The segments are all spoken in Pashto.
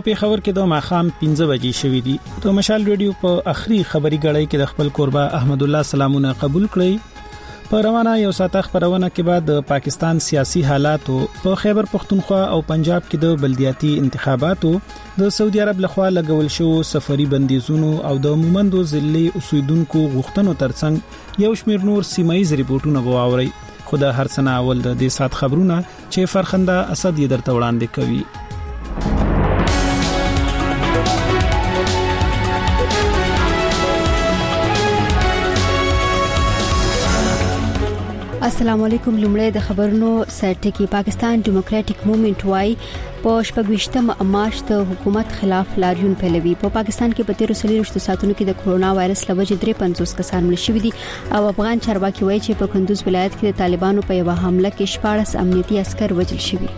پیښور کې د ماخام 15 بجې شوې دي. د مشال ریډیو په اخري خبري غړۍ کې د خپل قربا احمد الله سلامونه قبول کړی. په روانه یو ساعت خبرونه کې بعد د پاکستان سیاسي حالات په خیبر پختونخوا او پنجاب کې د بلدیاتي انتخاباتو د سعودي عرب لخوا لګول شو سفري بندیزونو او د مومندو ځلې اوسیدونکو غوښتنو ترڅنګ یو شمېر نور سیمایي ریپورتونه وواوري. خو د هر څه اول د دې سات خبرونه چې فرخنده اسد یې درته وړاندې کوي. السلام علیکم. لومړی د خبرونو سرټکی. پاکستان ډیموکراټک موومېنټ وايي په 28 مارچ د حکومت خلاف لاریون پیلوي. په پاکستان کې په 13 ساعتونو کې د کورونا وایرس لوجې 53 کسان مړ شوي دي او افغان چارواکي وایي چې په کندوز ولایت کې د طالبانو په یو حمله کې 14 امنیتي عسكر وژل شوي.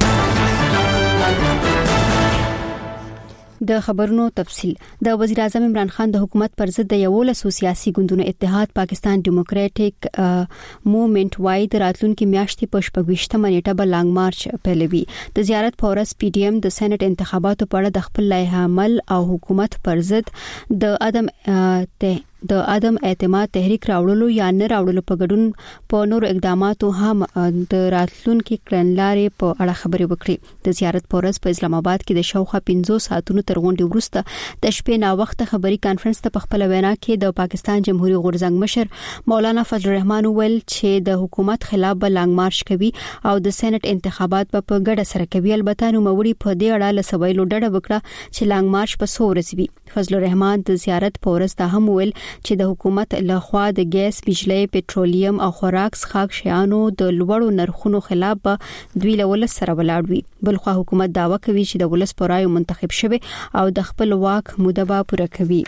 د خبرونو تفصيل. د وزیر اعظم عمران خان د حکومت پر ضد د 11 سیاسي ګوندونو اتحاد پاکستان ډیموکراټک موومېنټ وايي د راتلونکي میاشتې په 28 نیټه به لانګ مارچ پیلوي. د زیارت پورس پی ډی ایم د سېنات انتخاباتو په اړه د خپل لایحه عمل او حکومت پر ضد د عدم اعتماد تحریک راوړلو یا نه راوړلو په ګډون په نور اقداماتو هم د راتلونکي کړنلارې په اړه خبرې وکړي. د زیارت پورس په اسلام آباد کې د شاوخوا 15 ساعتونو تر غونډې وروسته د شپې نا وخت خبري کانفرنس ته په خپل وینا کې د پاکستان جمهوریت غورځنګ مشر مولانا فضل الرحمن ویل چې د حکومت خلاف به لانګ مارچ کوي او د سېنات انتخابات په ګډه سره کوي. البته نو موري په دې اړه لسویلو ډډه وکړه چې لانګ مارچ په 100 ورځې وي. فضل الرحمن د زیارت پورس ته هم ویل چې د حکومت لخوا د ګیس، بجلی، پټرولیم او خوراک څښاک شیانو د لوړو نرخونو خلاف به دوی له ولس سره ولاړ وي. بلخو حکومت داوا کوي چې د ولس پر رایو منتخب شوی او د خپل واک موده به پوره کوي.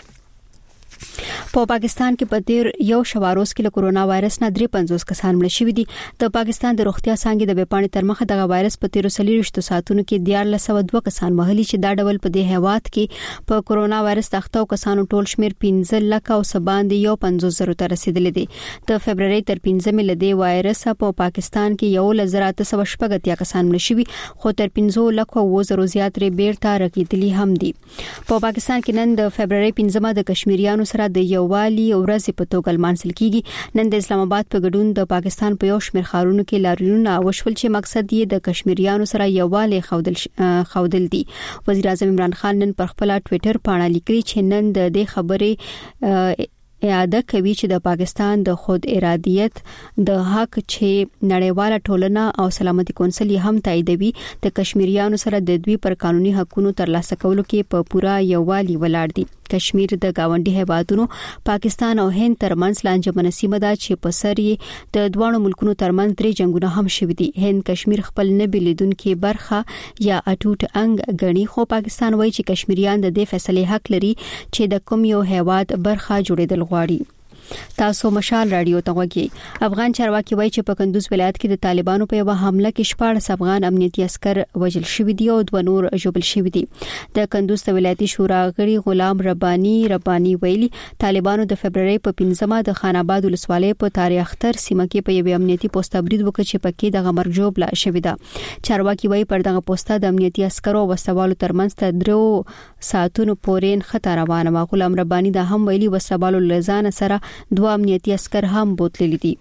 په پاکستان کې په تیر یو شواروز کې له کورونا وایرس نه 53 کسان مړ شوي دي. د پاکستان د روغتیا څانګې د بیپاڼې تر مخه د وایرس په 13 ساعتونو کې 1402 کسان مهلي چې دا ډول په دې هیواد کې په کورونا وایرس تختو کسانو ټول شمیر 15 لک او سباند یو 50,000 ته رسیدلی دي. د فبرवरी تر 15 مې لدی وایرس په پاکستان کې یو لزرات 780 کسان مړ شوي خو تر 15 لک او 1000 زیات ری بیرته رکیدلی هم دي. په پاکستان کې نن د فبرवरी 15 د کشمیریانو سره د یووالي ورځ په توګه لمانځل کیږي. نن د اسلام آباد په ګډون د پاکستان په یو شمېر ښارونو کې لاریونونه وشول چې مقصد یې د کشمیریانو سره یووالي خودل دي. وزیر اعظم عمران خان نن پر خپل ټوئیټر باندې لیکلي چې نن د دې خبرې اعاده کوي چې د پاکستان د خود ارادیت د حق چې نړیواله ټولنه او سلامتي کونسل هم تاییدوي. د کشمیریانو سره د دوی پر قانوني حقوقو ترلاسه کولو کې په پورا یووالي ولاړ دي. کشمیر د گاونډي هیوادونو پاکستان او هند ترمنځ لانجمنه سیمه ده چې په سر یې د دوه ملکونو ترمنځ 3 جنگونه هم شوي دي. هند کشمیر خپل نه بلیدونکو برخه یا اټوټ انګ غني خو پاکستان وایي چې کشمیریان د دې فیصله حق لري چې د کوم یو هیواد برخه جوړیدل غواړي. تاسو مشال رادیو ته وګورئ. افغان چارواکي وایي چې په کندوز ولایت کې د طالبانو په یو حمله کې 14 افغان امنیتي عسكر وژل شوي دي او 2 نور ژوبل شوي دي. د کندوز ولایتي شورا غړي غلام رباني ویلي طالبانو د فبرवरी په 15 د خان آباد ولسوالۍ په تاریخ اختر سیمه کې په یو امنیتي پوسټ برید وکړ چې پکې د غمر جوړ لا شوی ده. چارواکي وایي پر دغه پوسټ د امنیتي عسكرو وسوالو ترمنځ تر 3 ساعتونو پورې خطر روانه و. غلام رباني دا هم ویلي وسوالو لزان سره 2 امنیتي عسكر هم بوتللی دي.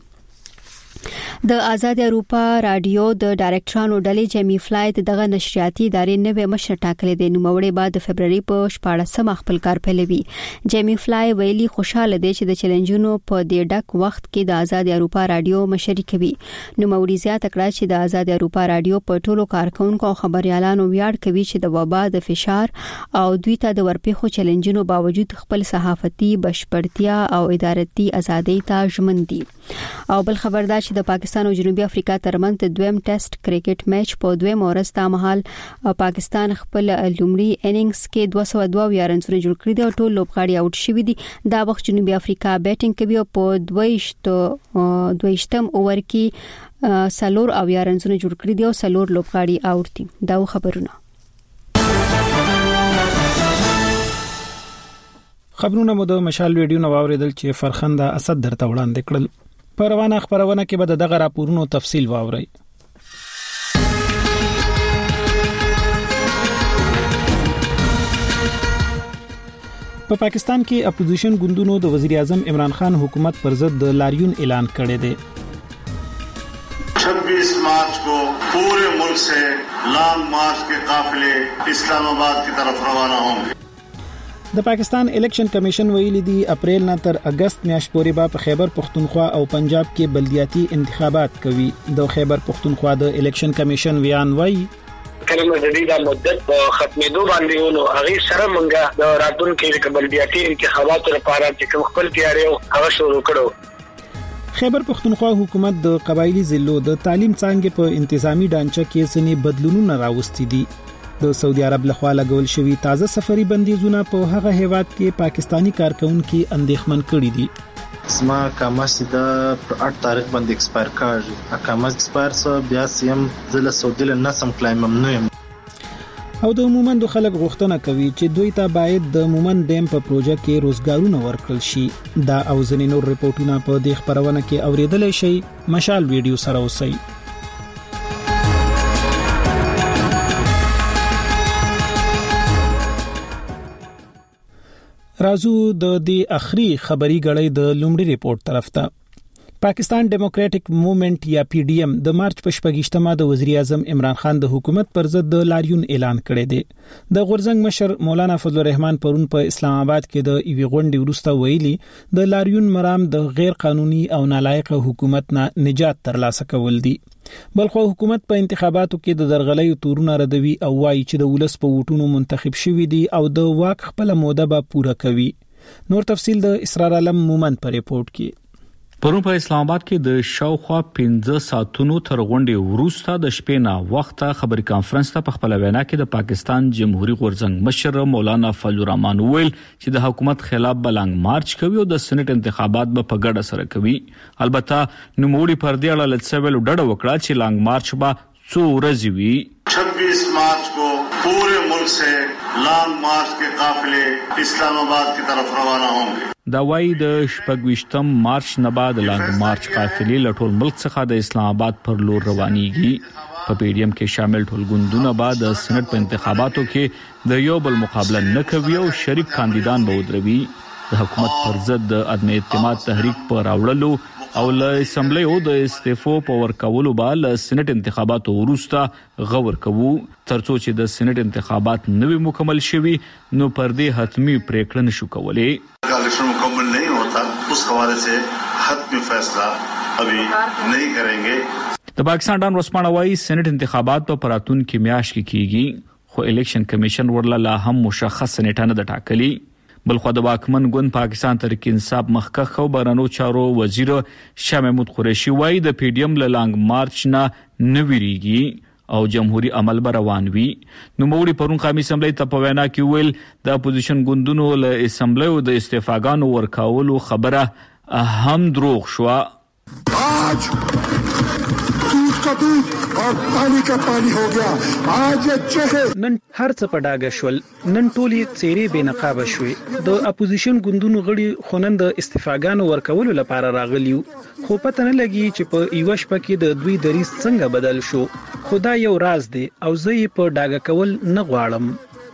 د آزاد اروپا رادیو د ډایرکټرانو ډلې جیمی فلای دغه نشریاتي ادارې نوې مشر ټاکلې دي. نو موري بعد د فبرवरी په 14 خپل کار پیلوي. جیمی فلای ویلي خوشاله دي چې د چیلنجونو په دې ډک وخت کې د آزاد اروپا رادیو مشري کوي. نو موري زیات کړه چې د آزاد اروپا رادیو په ټولو کارکونکو او خبريالانو ویاړ کوي چې د وبا د فشار او دوی ته د ورپېخو چیلنجونو باوجود خپل صحافتي بشپړتیا او ادارتي ازادي ته ژمن دي. او بل خبردار چې د پاکستان او جنوبي افریقا ترمنځ د دویم ټیسټ کرکټ میچ په دویم ورځ تا مهال پاکستان خپل لومړی اننګز کې 202 رنونه جوړ کړی دي او ټول لوبغاړي اوټ شوي دي. دا وخت جنوبي افریقا بیټینګ کوي او په 22م اوور کې 4 رنونه جوړ کړی دي او 4 لوبغاړي اوټ دي. دا خبرونه مو د مشال ویډیو نو واوریدل چې فرخنده اسد درته وړاندې کړل. په روانه خبرونه کې به دغه راپورونو تفصیل واورئ. په پاکستان کې اپوزیشن ګوندونو د وزیر اعظم عمران خان حکومت پر ضد د لاریون اعلان کړی دی. 26 मार्च को पूरे मुल्क से लॉन्ग मार्च के काफिले इस्लामाबाद की तरफ रवाना होंगे. د پاکستان الیکشن کمیشن ویلي دی اپریل نه تر اگست میاشت پورې به خیبر پختونخوا او پنجاب کې بلدیاتي انتخابات کوي. د خیبر پختونخوا د الیکشن کمیشن ویان وایي کلمه د دې د مدت په ختمېدو باندې ونو هغه سره مونږه د راتلونکي د بلدیاتي انتخاباتو لپاره چې کوم خپل تیاری او هغه شروع کړو. خیبر پختونخوا حکومت د قبایلی ضلعو د تعلیم څنګه په انتظامی ډانچه کې ځنې بدلونونه راوستي دي. د سعودي عرب لخوا لګول شوی تازه سفري بندیزونه په هغه هیواد کې پاکستانی کارکونکو اندېښمن کړي دي. اسما کاماس د 8 تاریخ باندې ایکسپایر کاږي کاماس ایکسپایر سو بیا سیم د سعودي له نسم کلایم ممنوع. او د مومند خلک غوښتنه کوي چې دوی ته باید د مومند ډیم په پروژه کې روزګارونه ورکړل شي. دا او ځینې نور ریپورتونه په دې خبرونه کې اوریدلای شي. مشال ویډیو سره اوسئ. رازو د دې اخري خبري غړې د لومړي ریپورت طرف ته. پاکستان ډیموکراټک موومېنټ یا پی ډی ایم د مارچ په 28مه د وزیر اعظم عمران خان د حکومت پر ضد د لاریون اعلان کړی دی. د غورزنګ مشر مولانا فضل الرحمن پرون په اسلام آباد کې د ایوي غونډې وروسته ویلي د لاریون مرام د غیر قانوني او نالایق حکومت نه نجات ترلاسه کول دي. بلخو حکومت په انتخاباتو کې د درغلۍ تورونه ردوي او وايي چې د ولس په ووټونو منتخب شوی دي او د واک خپل موده به پوره کوي. نور تفصيل د اسرار علم مومند په ریپورت کې. پرون په اسلام آباد کې د شاوخوا 15 ساعتونو تر غونډې وروسته د شپې نه وخته خبري کانفرنس ته په خپل وینا کې د پاکستان جمهوریت غورزنګ مشر مولانا فضل الرحمن ویل چې د حکومت خلاف بلنګ مارچ کوي او د سېنات انتخابات به په ګډه سره کوي. البته نوموړي پر دې اړه لڅول ډډه وکړه چې لانګ مارچ به څو ورځې وي. 26 मार्च को पूरे मुल्क से लॉन्ग मार्च के काफिले इस्लामाबाद की तरफ रवाना होंगे. دا وايي د 28 مارچ نه بعد لانګ مارچ قافلې له ټول ملک څخه د اسلام آباد پر لور روانيږي. په پی ډی ایم کې شامل ټول ګوندونه بعد د سېنات په انتخاباتو کې د یو بل مقابله نه کوي او شریک کاندیدان به ودروي. د حکومت پر ضد د عدم اعتماد تحریک پر راوړلو او له اسمبلی او د استعفو په ورکولو به له سېنات انتخاباتو وروسته غور کوو. ترڅو چې د سېنات انتخابات نوي مکمل شوي نو پر دې حتمی پریکړه نشو کولای. इलेक्शन मुकम्मल नहीं होता उस हवाले से حتمی फैसला अभी नहीं करेंगे. د پاکستان ډان رسمانه وايي سېنات انتخابات په پراتون کې میاشت کې کیږي خو الیکشن کمیشن ورله لا هم مشخص نیټه نه ټاکلي. بلخو د واکمن ګوند پاکستان تحریک انصاف مخکخ او بهرنیو چارو وزیر شاه محمود قریشي وايي د پی ډی ایم له لانګ مارچ نه نویریږي او جمهوریت عمل به روان وي. نو موږ پرون قومي اسمبلی ته په وینا کې ویل د اپوزیشن ګوندونو له اسمبلی او د استعفاګانو ورکولو خبره هم دروغ شو. आज दूध का दूध और पानी का पानी हो गया. आज نن هر څه په ډاګه شول. نن ټولې څېرې بې نقابه شوې. د اپوزیشن ګوندونو غړي خونند استعفاګانو ورکولو لپاره راغلیو خو پته نه لګي چې په ایو شپه کې د دوی دریځ څنګه بدل شو. خدای یو راز دی او زه یې په ډاګه کول نه غواړم.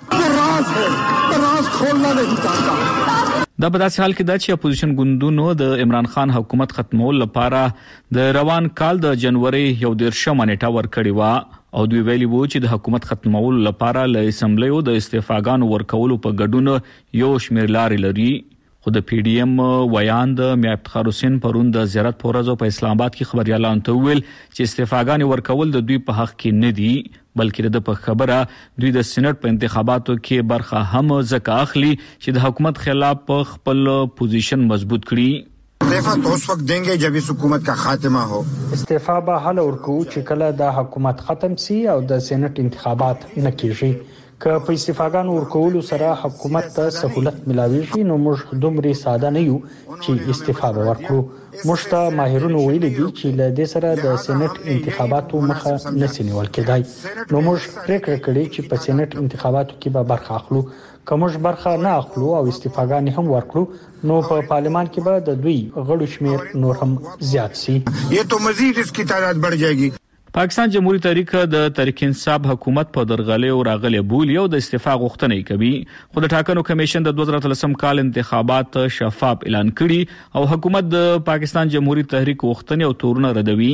राज खोलना नहीं चाहता. دا په داسې حال کې ده چې اپوزیشن ګوندونو د عمران خان حکومت ختمول لپاره د روان کال د جنوري 11 نیټه ورکړې و او دوی ویلي وو چې د حکومت ختمول لپاره له اسمبلی او د استعفاګانو ورکولو په ګډون یو شمېر لارې لري. خو د پی ډی ایم ویان د میا افتخار حسین پرون د زیارت پورزو په اسلام آباد کې خبريالان ته ویل چې استعفاګانې ورکول د دوی په حق کې نه دي بلکې د په خبره دوی د سېنات په انتخاباتو کې برخه هم ځکه اخلي چې د حکومت خلاف خپل پوزیشن مضبوط کړي. استعفا تو اس وقت دیں گے جب اس حکومت کا خاتمہ ہو. استعفا به حل ورکو چې کله د حکومت ختم سي او د سېنات انتخابات نه کیږي. که په استعفاګانو ورکولو سره حکومت ته سہولت ملاويږي نو موږ دومره ساده نه یو چې استعفا ورکړو. موږ ته ماهرونو ویلي دي چې له دې سره د سېنات انتخاباتو مخه نشي نیول کېدای. نو موږ پریکړه کړې چې په سېنات انتخاباتو کې به برخه اخلو. که موږ برخه نه اخلو او استعفاګانې هم ورکړو نو په پارلمان کې به د دوی غړو شمیر نور هم زیات شي. یہ تو مزید اس کی تعداد بڑھ جائے گی. پاکستان جمهوریت تحریک د تحریک انصاف حکومت په درغلې او راغلې بولی او د استعفا غوښتنه کوي خو د ټاکنو کمیشن د 2013 کال انتخابات شفاف اعلان کړي او حکومت د پاکستان جمهوریت تحریک غوښتنې او تورونه ردوي.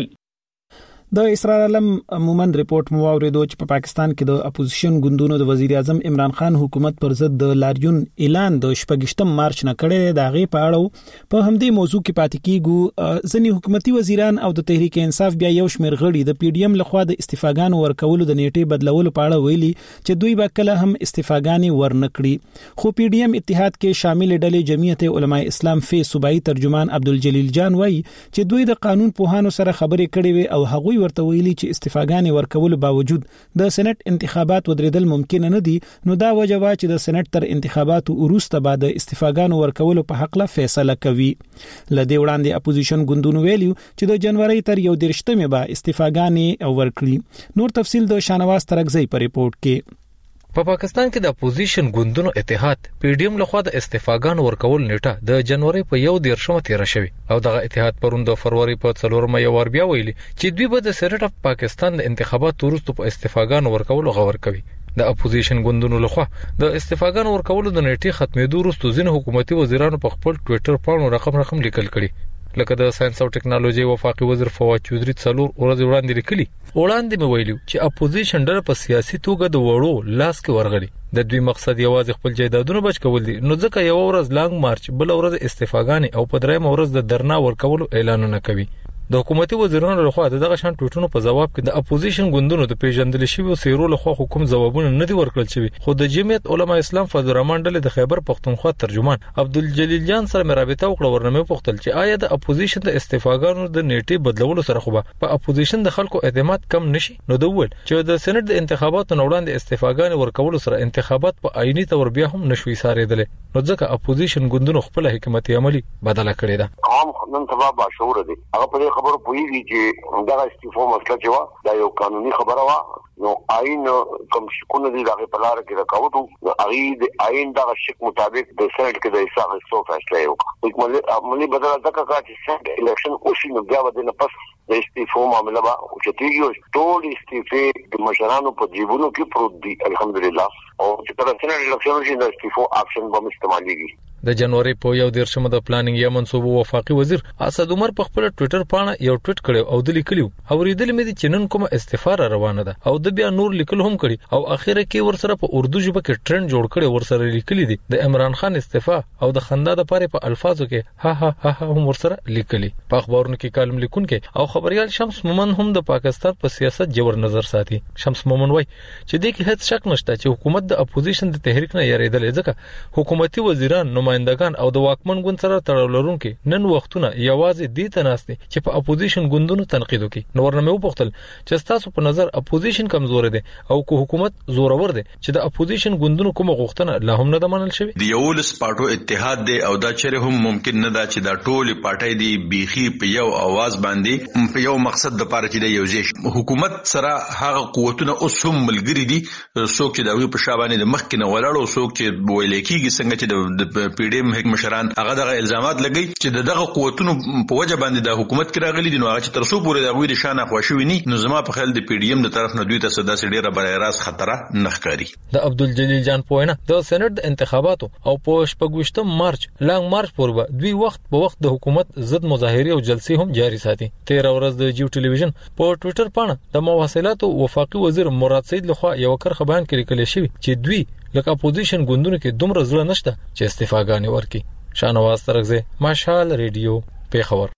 د اسرار علم عموما ریپورت مو اوریدو چې په پاکستان کې د اپوزیشن ګوندونو د وزیر اعظم عمران خان حکومت پر ضد د لاریون اعلان د 28 مارچ نه کړی د غي په اړه په همدې موضوع کې پاتې کیږو. ځینی حکومتي وزیران او د تحریک انصاف بیا یو شمېر غړي د پی ډی ایم لخوا د استعفاګانو ورکولو د نیټې بدلولو په اړه ویلي چې دوی به کله هم استعفاګانې ورنکړي. خو پی ډی ایم اتحاد کې شامل ډلې جمعیت علماء اسلام فی صوبایي ترجمان عبدالجلیل جان وایي چې دوی د قانون پوهانو سره خبرې کړې وي او هغوی ورته ویلي چې استعفاګانې ورکولو باوجود د سېنات انتخابات ودرېدل ممکن نه دي. نو دا وجه وا چې د سېنات تر انتخاباتو وروسته بعد استعفاګانو ورکولو په حق لا فیصله کوي. لدې وړاندې اپوزیشن ګوندونو ویلي چې د جنوري تر 11 به استعفاګانې ورکړي. نور تفصیل د شانواز ترغزی په ریپورت کې. په پاکستان کې د اپوزیشن ګوندونو اتحاد پی ډی ایم لخوا د استعفاګانو ورکول نیټه د جنوري په 11 تیر شوی او دغه اتحاد پرون د فروری په 4 مې ور بیا ویلي چې دوی به د سېنات اف پاکستان د انتخاباتو وروسته په استعفاګانو ورکول غوړ کوي. د اپوزیشن ګوندونو لخوا د استعفاګانو ورکول د نیټه ختمېدو وروسته ځینې حکومتي وزیرانو په خپل ټوئیټر پاڼو رقم لیکل کړي لکه د ساينس او ټکنالوژي وفاقي وزیر فواد چودري څلور ورځې وړاندې لیکلي. وړاندې مې ویلو چې اپوزیشن ډله په سیاسي توګه د وړو لاس کې ورغلي. د دوی مقصد یوازې خپل جایدادونه بچ کول دي. نو ځکه یو ورځ لانګ مارچ بل ورځ استعفاګانې او په درېم ورځ د درنا ورکولو اعلانونه کوي. د حکومتي وزیرانو لخوا دغه شان ټوټونو په جواب کې د اپوزیشن ګوندونو د پیژندل شوی سیرو لخوا حکومت جوابونه نه دي ورکړل شوی. خو د جمعیت علماء اسلام فضل الرحمن ډله د خیبر پختونخوا ترجمان عبدالجلیل جان سره مرابطه وکړه. ورنمه پختل چې آیا د اپوزیشن د استعفاګانو د نیټه بدلولو سره خو په اپوزیشن د خلکو اعتماد کم نشي. نو د ول چې د سېنات د انتخاباتو وړاندې استعفاګانې ورکولو سره انتخابات په آئینی تور بیا هم نشوي ساریدل. نو ځکه اپوزیشن ګوندونو خپل حکمتي عملی بدله کړې ده. عام نن سبا باشعور دي هغه په خبرو پوهیږي چې دا استعفا مسله چې وا دا یو قانوني خبره وا. نو آئین کوم شکونه دي دغه په لار کې راکاوټو د آئین دغه شک مطابق د سېنات کې د حساب څو فیصله وکړه. عملی بدله ځکه چې سېنات الیکشن اوسې نو بیا د نه پس د استعفا معاملې با او چې تیږي ټول استعفا د مشرانو په جیبونو کې پروت دي الحمدلله. او چې کله سېنات الیکشن شي د استعفا اپشن به استعمالېږي. د جنوري په 11 د پلانینګ یا منصوبو وفاقي وزیر اسد عمر په خپل ټوئیټر باندې یو ټویټ کړو او د لیکلو اوریدل مې د چنن کومه استفاره روانه ده او د بیا نور لیکل هم کړي او اخیره کې ورسره په اردو ژبه کې ټرند جوړ کړي ورسره لیکلي دي د عمران خان استعفا او د خندا د پاره په الفاظو کې ها ها ها هم ورسره لیکلي. په اخبارونو کې کالم لیکونکي او خبريال شمس مومن هم د پاکستان په سیاست جوړ نظر ساتي. شمس مومن وایي چې د کې هیڅ شک نشته چې حکومت د اپوزیشن د تحریک نه یریدل ځکه حکومتي وزیران نمائندگان او د واکمن ګوند سره تړاو لرونکي نن وختونه یوازې دې تناستي چې په اپوزیشن ګوندونو تنقید وکړي. نو ورنمه وپختل چې تاسو په نظر اپوزیشن کمزور دي او کو حکومت زورور دي چې د اپوزیشن ګوندونو کومه غوښتنه لا هم نه منل شوی. د یولس پارټو اتحاد دی او دا چیرې هم ممکن نه دا چې دا ټول پارټي دی بيخي په یو आवाज باندې په یو مقصد د پاره چې د یوځي حکومت سره هغه قوتونه اوس هم ملګری دي. څوک چې دا وی په شابانه د مخکنه ولاړو څوک چې ویل کېږي څنګه چې د پی ډی ایم مشران هغه دغه الزامات لګي چې دغه قوتونو په وجه باندې د حکومت کې راغلي دي. نو هغه چې ترسو پورې د غوي د شان خوښوي نه نو زما په خیال د پی ډی ایم د طرف نه دوی ته صدا سړي را برای راز خطر نه ښکاري. د عبدالجلیل جان پوینه د سېنات د انتخاباتو او په 28 مارچ لانګ مارچ پورې دوی وخت په وخت د حکومت ضد مظاهره او جلسې هم جاری ساتي. 13 ورځ د جیو ټلویزیون په ټوئیټر باندې د مواصلات او وفاقي وزیر مراد سید لخوا یو کرخه بیان کړی کلی شوی چې دوی لکه اپوزیشن ګوندونو کې دومره ځله نشته چې استعفاګانې ورکړي. شانواز ترغزی مشال ریډیو پیښور.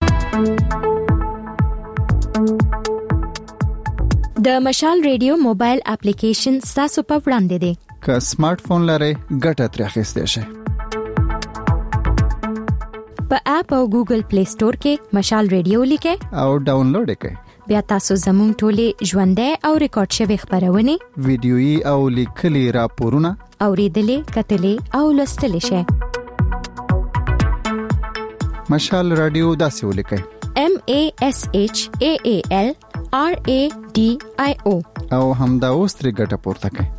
د مشال ریډیو موبایل اپلیکیشن تاسو په وړاندې دی. که سمارټ فون لرئ ګټه ترې اخیستئ شئ. په اپ او ګوګل پلی سٹور کې مشال ریډیو لیکئ او ډاونلوډ کړئ. بیا تاسو زموږ ټولې ژوندۍ او ریکارډ شوی خبرونه ویډیويي او لیکلي راپورونه اوریدلې کتلې او لوستلې شئ. مشال رادیو داسې ولیکئ MASHAAL RADIO او همدا اوس ترې ګټه پورته کړئ.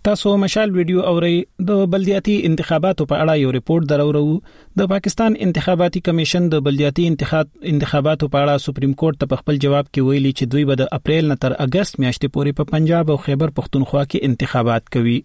تاسو مشال ویډیو اورئ. د بلدیاتي انتخاباتو په اړه یو ریپورت درورو. د پاکستان انتخاباتي کمیشن د بلدیاتي انتخاباتو په اړه سپریم کورټ ته په خپل جواب کې ویلي چې دوی به د اپریل نه تر اگست میاشتې پورې په پنجاب او خیبر پختونخوا کې انتخابات کوي.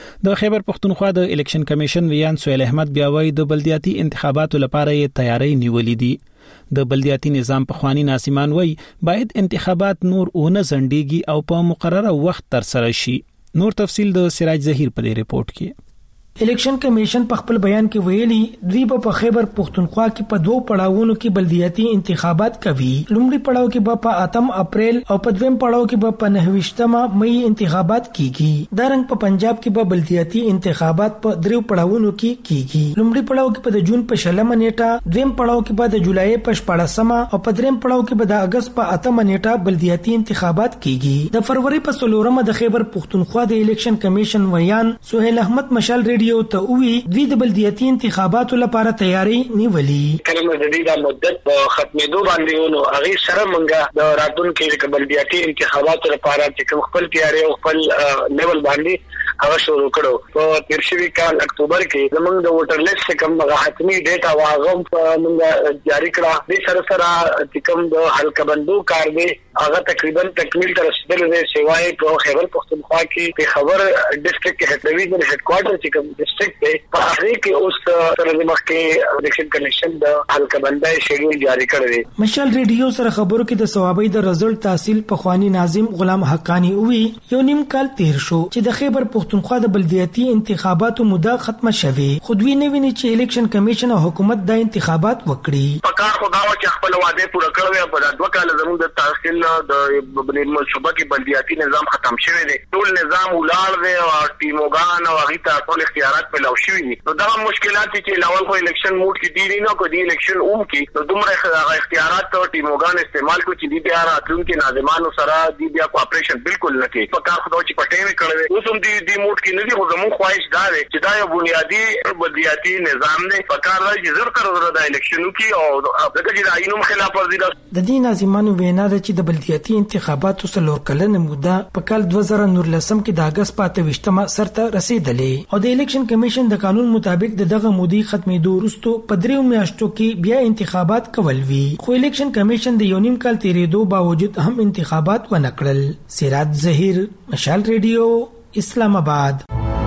د خیبر پختونخوا د الیکشن کمیشن ریان سہیل احمد بیا وایي د بلدیاتي انتخاباتو لپاره یې تیاری نیولې دي. د بلدیاتي نظام په خواني ناسمان وایي باید انتخابات نور اونه زندګي او په مقرره وخت تر سره شي. نور تفصیل د سراج ظهیر په ریپورت کې. الیکشن کمیشن په خپل بیان کې ویلي دوی په خیبر پختونخوا کې په دوه پړاوونو کې بلدیاتي انتخابات کوي. لومړي پړاو کې په 8 اپریل او په دویم پړاو کې په 9 مې انتخابات کیږي. دا رنګ په پنجاب کې په بلدیاتي انتخابات په دریو پړاوونو کې کیږي. لومړي پړاو کې په جون په 16 نیټه، دویم پړاو کې په جولای په 14 او په دریم پړاو کې په اگست په 8 نیټه بلدیاتي انتخابات کیږي. د فروری په 16 د خیبر پختونخوا د الیکشن کمیشن ویان سہیل احمد مشال ریډیو ته وی دوی د بلدیاتي انتخاباتو لپاره تیاری نیولې. کله د دې د مدت په ختمېدو باندې نو هغه سره مونږه د راتلونکو د بلدیاتي انتخاباتو لپاره چې خپل تیاری او خپل لیول باندې هغه شروع کړو. په تیرشوي کال اکتوبر کې زمونږ د ووټر لیست کوم حتمی ډیټا واغم مونږ جاری کړه. د سره سره کوم د حلقه بندو کار دی هغه تقریبا تکمیل تر رسیدل دی. سیوای په خیبر پختونخوا کې په خبر ډیسټریکټ هډ ډیویژن هډ کوارټر چې کوم ډیسټریکټ دی په هغه کې اوس تر دې مخکې الیکشن کمیشن د حلقه بندای شیډول جاری کړی دی. مشال ریډیو سره خبرو کې د ثوابي د رزلټ تحصیل په خواني ناظم غلام حقانی وی یو نیم کال تیر شو چې د خیبر پختونخوا د بلدیاتي انتخاباتو موده ختمه شوه. خو دوی نه ویني چې الیکشن کمیشن او حکومت د انتخابات وکړي. په کار خو دا چې خپل وعده پوره کړو په 2 کال زموږ د تحصیل د بنیاد صوبه کې بلدیاتي نظام ختم شوی دی. ټول نظام ولار دی او ټیموګان او هغه ټول اختیارات په لو شوی دي. نو دا مشکلات چې لاول خو الیکشن موډ کې دي نه کو دی الیکشن کې نو دومره اختیارات او ټیموګان استعمال کو چې دی بیا راتلونکو ناظمانو سره دی بیا کوآپریشن بالکل نه کوي. په کار خو دا چې پټې کړي اوس هم دی موډ کې نه دي. خو زموږ خواهش دا دی چې دا یو بنیادی بلدیاتي نظام دی. په کار راځي چې زر تر د الیکشنو کې او دغه چې د آئینو خلاف ورزي ده. د دې ناظمانو وینا ده چې د بلدیاتي انتخاباتو سلور کلنه موده په کال 2019 کې د اگست په 28 سرته رسیدلې او د الیکشن کمیشن د قانون مطابق دغه مودي ختمېدو وروسته په 3 میاشتو کې بیا انتخابات کول وی. خو الیکشن کمیشن د یو نیم کال تیریدو باوجود هم انتخابات ونه کړل. سراج ظهیر مشال ریډیو اسلام آباد.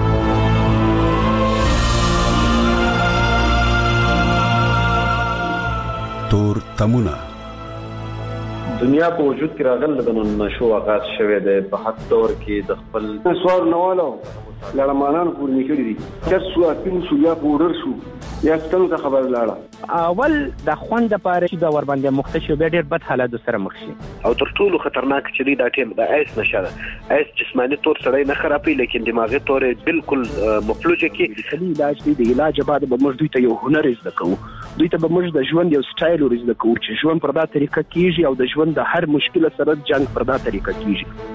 تور تمونه دنیا په وجود کې راغله د نشو آغاز شوه د په حد دور کې د خپل سوار نوالو لړمانان پور نکړي دي چې سو اپین سو یا پورر شو یا ستنو ته خبر لاړه اول د خوند لپاره چې د ور باندې مختشو به ډېر بد حالات سره مخ شي او تر ټولو خطرناک چې دی دا ټیم د ایس نشه ایس جسمانی تور سره نه خرابې لیکن دماغي تور بالکل مفلوجه کې علاج دی د علاج بعد به موږ دوی ته یو هنر زده کوو. دوی ته به موږ د ژوند یو سټایل ورزده کوو چې ژوند پر دا طریقه کیږي او د ژوند د هر مشکل سره جنگ پر دا طریقه کیږي.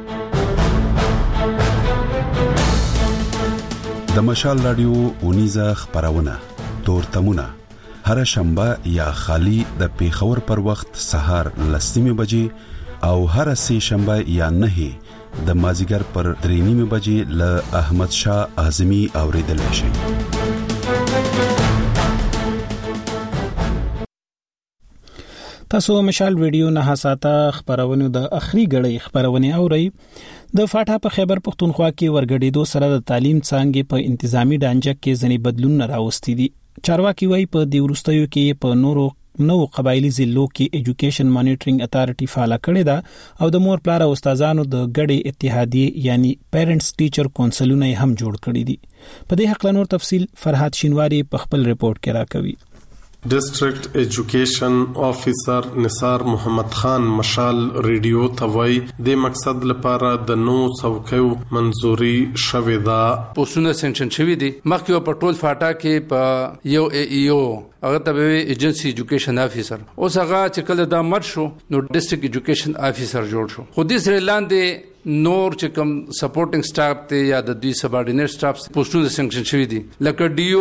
د مشال رادیو اونیزه خبرونه تور تمونه هر شنبه یا خالی د پیښور پر وخت سهار 10:00 بجې او هر سه شنبه یا 9 د مازیګر پر 3:30 بجې ل احمد شاه اعظمي اوریدل شي. تاسو مشال ویډیو نه حساته خبرونه د اخري غړي خبرونه اوري. د فاټا په خیبر پختونخوا کې ورګډېدو سره د تعلیم څانګې په انتظامی ډانچه کې ځنې بدلون راوستي دي. چارواکي وايي په دې ورستیو کې په نو قبایلی ضلعو کې ایجوکیشن مانیټرینګ اتارټي فعال کړی دا او د مور پلار او استادانو د ګډې اتحادیه یعنی پیرنټس ټیچر کونسلونه هم جوړ کړی دي. په دې حق نور تفصیل فرحات شینواری په خپل ریپورت کې راکوي. ډیسټریکټ ایجوکیشن افیسر نثار محمد خان مشال ریډیو توای د مقصد لپاره د نو څوکیو منزوري شوې ده. پوسونه سنشن شوې دي مخکې په ټول فاټا کې په یو ایو هغه ته ایجنسی ایجوکیشن افیسر اوس هغه چې کله دا مر شو نو ډیسټریکټ ایجوکیشن افیسر جوړ شو. خو دې سره لاندې نور چې کوم سپورټینګ سټاف ته یا د دوی سبارډینیټ سټاف پوسټونه سنکشن شوی دي لکه ډیو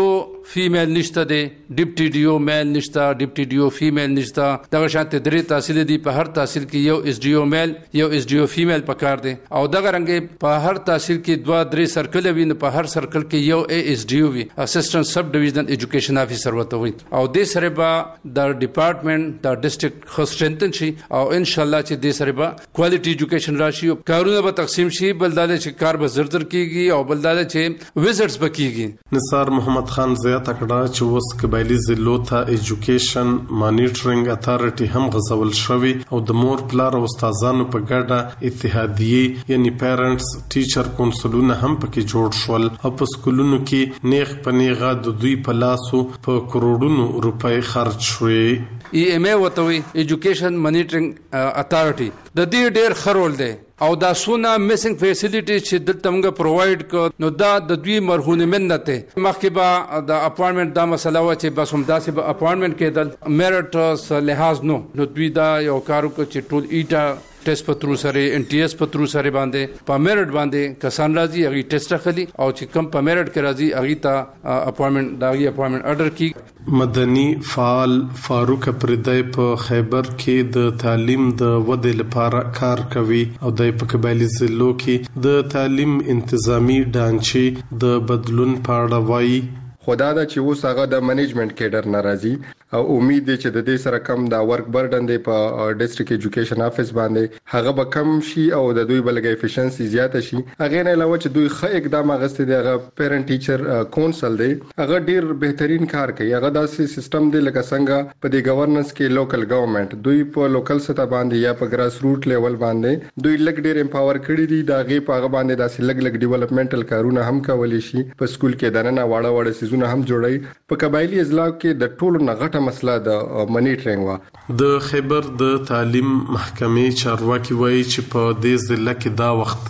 فیمیل نشته دی، ډیپټي ډي او میل نشته، ډیپټي ډي او فیمیل نشته. دغه شانته درې تحصیل دي، په هر تحصیل کې یو اس ډي او میل یو اس ډي او فیمیل پکار دي. او دغه رنګ په هر تحصیل کې 2-3 سرکل وي، په هر سرکل کې یو اے اس ډي او وي، اسسټنټ سب ډیویژنل ایجوکیشن افیسر وته وي. او د سره به د ډپارټمنټ د ډیسټریکټ خو سټرنتن شي او ان شاء الله چې د سره به کوالټي ایجوکیشن راشي او کارونه به تقسیم شي. بلداله چې کار به زر کیږي او بلداله چې وزټس به کیږي. نثار محمد خان زیاته کړه چې اوس قبایلی ضلعو ته ایجوکیشن مانیټرینګ اتارټي هم غځول شوی او د مور پلار او استادانو په ګډه اتحادیه یعنی پیرنټس ټیچر کونسلونه هم پکې جوړ شول او په سکولونو کې نیغ پنیغه د دوی په لاسو په کروڑونو روپۍ خرج شوې. ای ایم ای وتوي ایجوکیشن مانیټرینګ اتارټي د دې ډېر خرول دی او دا سونه میسنګ فیسیلیټی چې دلته موږ پرووایډ کو نو دا د دوی مرهونه مننت مخکې به د اپاینټمنټ دا مسله و چې بس هم داسې به اپاینټمنټ کېدل میرټ لحاظ نو دوی دا یو کارو کو چې ټول ایټا ټیسټ پترو سره ان ټي اس پترو سره باندې په میرټ باندې کسان راځي هغه ټیسټ اخلي او چې کم په میرټ کې راځي هغه ته اپاینټمنټ داغي اپاینټمنټ آرډر کی. مدني فعال فاروق پردای په خیبر کې د تعلیم د ودې لپاره کار کوي او د قبایلی ضلعو کې د تعلیم انتظامی ډانچې د بدلون په اړه وایي. خدا دا چې اوس هغه د منیجمنت کیډر ناراضي او امید دی چې د دې سره کم دا ورک برډن دی په ډیسټریکټ ایجوکیشن افیس باندې هغه به کم شي او د دوی بلګي افیشنسي زیاته شي. هغه نه علاوه چې دوی ښه اقدام غوښتي دی، هغه پیرنټ ټیچر کونسل دی، هغه ډیر بهترین کار کوي. هغه داسې سیستم دی لکه څنګه په دې گورننس کې لوکل ګورنمنت دوی په لوکل سطح باندې یا په ګراس روټ لیول باندې دوی لګ ډیر امپاور کړي دي. دا غي په هغه باندې داسې لګ ډیولپمنټل کارونه هم کولی شي. په سکول کې دننه واړه سيزونه هم جوړي. په قبایلی اضلاع کې د ټولو نغټه مسله د منیټرینګ وا. د خیبر د تعلیم محکمې چارواکي وایي چې په دې ضلع کې دا وخت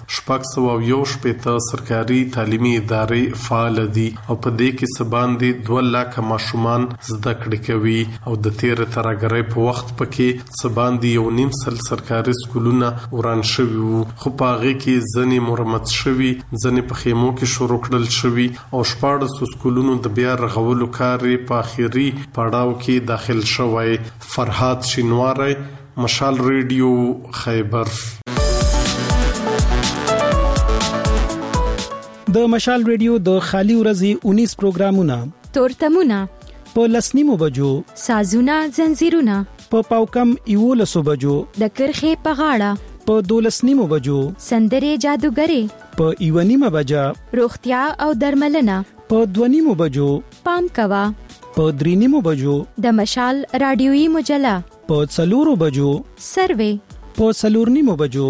601 سرکاري تعلیمي ادارې فعال دي او په دې کې سباندې 2 لک ماشومان زده کړې کوي او د 13 ترګرۍ په وخت پکې سباندې 1.5 سل سرکاري سکولونه وران شوي وو، خو په هغه کې ځنې مرمت شوي، ځنې په خیمو کې شروع کړل شوي او 14 سکولونو د بیا رغولو کار په اخیری پړاو کې داخل شوی. فرحات شینواری، مشال ریډیو، خیبر. د مشال ریډیو د خالي ورځې 19 پروګرامونه تورتمونه په لسنیمو بجو، سازونه زنجیرونه په پاوکم 11 بجو، د کرخې په غاړه په 12 بجو، سندري جادوګری په 1 بجا، روغتیا او درملنه په 2 بجو، پام کوا په 3 بجو، د مشال رادیويي مجله په 4 بجو، سروي په 4 بجو.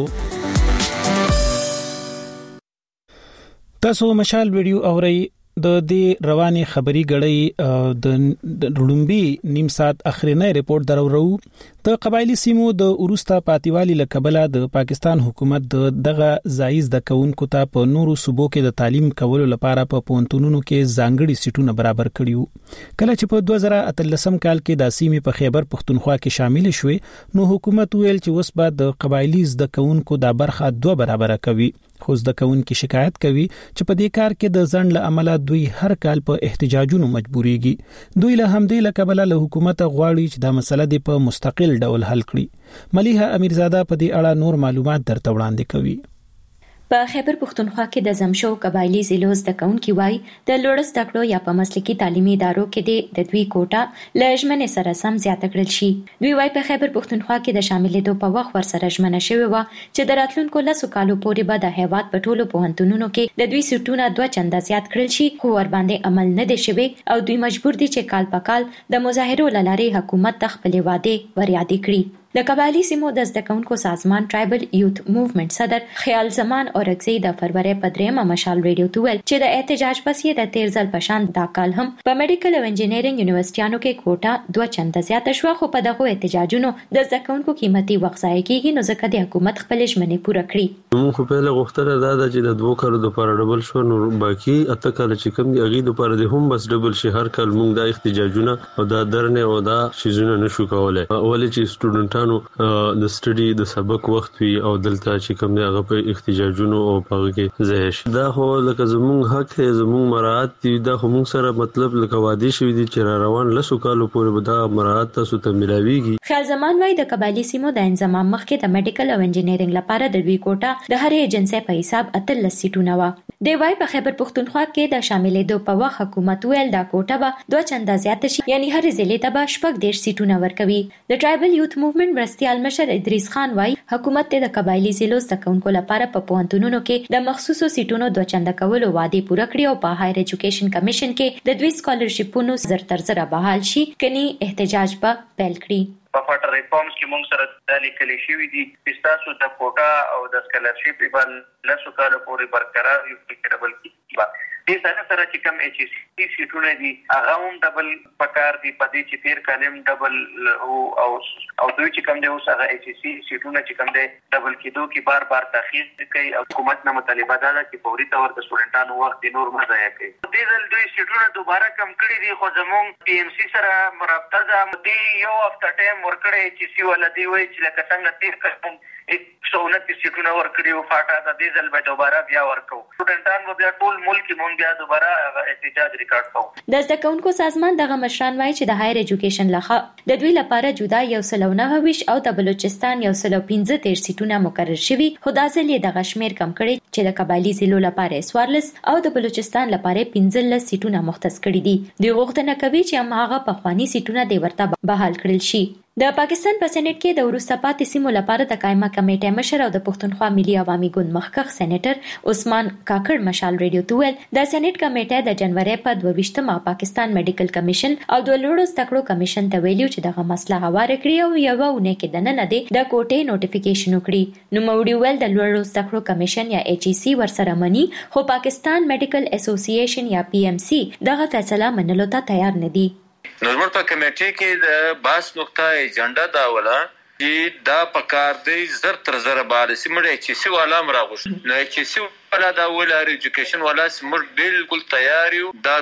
تاسو مشال ویډیو اورئ. د دې رواني خبري غړې د لومبي نیم ساعت اخرینه ریپورت درورو. د قبایلی سیمو د اوروستا پاتیوالي لکبله د پاکستان حکومت دغه زایز د کونکو ته په نورو صوبو کې د تعلیم کولو لپاره په پونتونونو کې ځانګړي سیټونه برابر کړیو. کله چې په 2013 کال کې د سیمې په خیبر پختونخوا کې شامل شوې نو حکومت ویل چې اوس به د قبایلی د کونکو د برخه 2 برابر کوي. خو د کونکو شکایت کوي چې په دې کار کې د ځنډ له عمله دوی هر کال په احتجاجونو مجبوريږي. دوی له همدې لکبله له حکومت غواړي چې دا مسله د په مستقل ډول حل کړي. مليحه امیرزاده په دې اړه نور معلومات درته وړاندې کوي. په خیبر پختونخوا کې د زمشو قبایلی ضلعو زده کوونکي وایي د لوړ زده کړو یا په مسلکي تعلیمي ادارو کې د دوی کوټه له ژمنې سره سم زیاته کړل شي. دوی وایي په خیبر پختونخوا کې د شاملېدو په وخت ورسره ژمنه شوې وه چې د راتلونکو 10 کالو پورې به د هیواد په ټولو پوهنتونونو کې د دوی سیټونه 2 چنده زیات کړل شي، خو ور باندې عمل نه دی شوی او دوی مجبور دي چې کال په کال د مظاهرو له لارې حکومت ته خپلې وعدې وريادې کړي. د قبایلی سیمو د زده کوونکو سازمان ټرایبل یوت موومېنټ صدر خیال زمان اورکزی د فروری په 3 مشال ریډیو ته ویل چې د احتجاج پس یې د 13 ځل په شان دا کال هم په میډیکل او انجینرینګ یونیورسيټیانو کې کوټه 2 چنده زیاته شو، خو په دغه احتجاجونو د زده کوونکو قیمتي وخت ضایع کیږي، نو ځکه د حکومت خپل ژمنې پوره کړي. موږ خو په لغښتنه دا چې د 2 کالو د لپاره ډبل شو، نو باقي اته کال چې کوم دی اغي د لپاره د هم بس ډبل شي. هر کال موږ د احتجاجونه او د درنه او د شیزونه نشو کولای. اول چې سټوډنټانو ډاکټرانو د سټډي د سبق وخت وي او دلته چې کوم دی هغه په احتجاجونو او په کې ځای شي. دا خو لکه زموږ حق دی، زموږ مراعات دي. دا خو موږ سره مطلب لکه وادي شوی دي چې روان لسو کالو پورې به دا مراعات تاسو ته ملاويږي. خیال زمان وايي د قبایلی سیمو د انضمام مخکې د میډیکل او انجینرینګ لپاره د دوی کوټه د هر ایجنسي په حساب 13 سیټونه و. د وای په خیبر پختونخوا کې د شاملېدو په وخت حکومت ویل دا کوټه به 2 چنده زیات شي، یعنی هر ضلع ته به 10 سیټونه ورکوي. د ټرایبل یوث موومېنټ مرستيال مشر ادریس خان وايي حکومت د قبایلی ضلعو زدهکوونکو لپاره په پوهنتونونو کې د مخصوصو سیټونو 2 چنده کولو وعده پوره کړې او په هایر ایجوکیشن کمیشن کې د دوی سکالرشپونو زر تر زر بحال شي، کني احتجاج به پیل کړي. په فاټر ریفارمز کې موږ سره د لیکلي شوی دي چې تاسو د کوټا او د سکالرشپ په لاسو کار پورې برقرار یو ډبل کیږي. دې سره چې کوم ایچ اس سی سیټونه دي هغه هم ډبل پکار دي، په دې چې تیر کالم ډبل او دوی چې کوم دی اوس هغه ایچ اس سی سیټونه چې کوم دی ډبل کېدو کې بار تاخير کوي. حکومت نه مطالبه ده چې فوري تور د سټوډنټانو وخت نور مزایا کوي. دې ځل دوی سیټونه دوباره کم کړی دي، خو زموږ پی ام سی سره مرابطه ده. دې یو هفته ټایم ورکړی ایچ اس سی ولدي وایي چې لکه څنګه تیر کالم 129 سیټونه ورکړي او فاټا د دې ځل به دوباره بیا ورکو. سټوډنټان به بیا ټول ملک مونږ بیا دوباره احتجاج ریکارډ کوو. د زدهکوونکو سازمان دغه مشران وايي چې د هایر ایجوکیشن لخوا د دوی لپاره جدا 129 او د بلوچستان 115 سیټونه مقرر شوي، خو دا ځل یې دغه شمیر کم کړي چې د قبایلی ضلعو لپاره 14 او د بلوچستان لپاره 15 سیټونه مختص کړي دي. دوی غوښتنه کوي چې هماغه پخوانی سیټونه د ورته بحال کړل شي. د پاکستان په سېنات کې د وروسته پاتې سیمو لپاره د قائمه کمیټې مشر او د پښتونخوا ملي عوامي ګوند مخکښ سېنیټر عثمان کاکړ مشال ریډیو ته ویل د سېنات کمیټې د جنوري په 22مه پاکستان میډیکل کمیشن او د لوړو زده کړو کمیشن ته ویلو چې دغه مسله هواره کړي او یو ونه کې د نن د کوټې نوټیفیکیشن وکړي. نو موړي ول د لوړو زده کړو کمیشن یا ایچ ای سی ورسره مني، خو پاکستان میډیکل اسوسییشن یا پی ام سی دغه فیصله منلو ته تیار نه دي. نورمال په کمیټې کې د باس نقطه ایجنډا دا ولا چې دا پکار دی زر تر زر بار سیمړې چې سی والا مراغوش نه چې سی والا دا ولر ایجوکیشن والا سمړ بالکل تیار یو. دا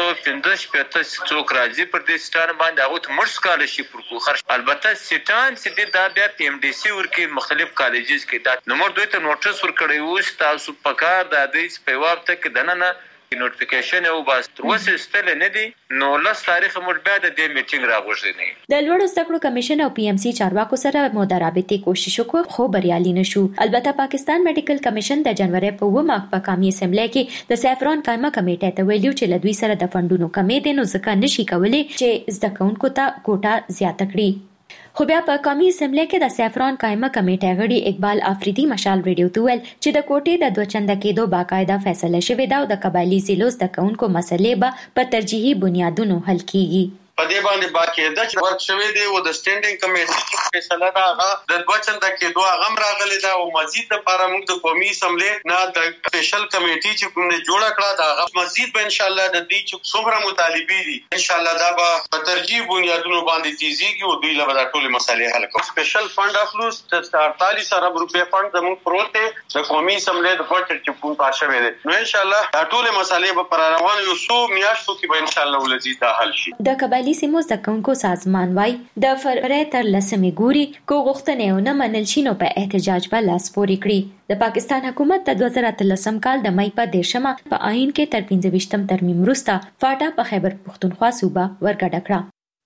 215 څوک راځي پر دې سټار باندې هغه ته مرس سکالرشپ ورکو خرج. البته سټان چې دا بیا پی ام ډي سی ورکې مختلف کالجز کې دا نمبر دوی ته نوټس ورکړی و چې تاسو پکار د دې په وخت کې دنه نوټیفیکیشن او بس تر اوسه ستل نه دي. نو لاس تاریخ موږ بعد د میټینګ راغوښتي نه. د لوړو زده کړو کمیشن او پی ام سی چارواکو سره مداربتي کوشش وکړو خو بریالي نشو. البته پاکستان میډیکل کمیشن د جنوري په 9 په قومي اسمبلی کې د سیفران قائمه کمیټې ته ویلو چې لدوی سره د فندونو کمې دي، نو ځکه نشي کولای چې زده کوونکو ته کوټه زیاته کړي. خو بیا په قومي اسمبلی کې د سیفران قائمه کمیټې غړي اقبال افریدي مشال ریډیو ته ویل چې د کوټې د 2 چنده کېدو باقاعده فیصله شوې ده او د قبایلی ضلعو زدهکوونکو مسلې به په ترجیحي بنیادونو حل کیږي. په دې باندې باقاعده چې ورک شوی دی او د سټینډینګ کمیټې چې فیصله دا هغه د 2 چنده کېدو هغه راغلی دا او مزید لپاره موږ د قومي اسمبلی نه د سپیشل کمیټې چې کوم نه جوړ کړه دا هغه مزید به ان شاء الله د دې چې څومره مطالبه دي ان شاء الله دا به په ترجیح بنیادونو باندې تیزیږي او دوی له دا ټول مسلې حل کوي. سپیشل فند اخلوس د 48 ارب روپے فند زموږ پروت دی د قومي اسمبلی د بجټ چې کوم پاشه وي نو ان شاء الله دا ټول مسلې به پر روان یو سو میاشتو کې به ان شاء الله ولزي دا حل شي. د قبایلی سیمو زدهکوونکو سازمان وايي د فروری تر 10 ګوري کو غوښتنې نه منل شي نو په احتجاج به لاس پورې کړي. د پاکستان حکومت د 2013 کال د مئی په 10مه په آئین کې تر 15 ترمیم وروسته فاټا په خیبر پختونخوا صوبه ورګډه کړه.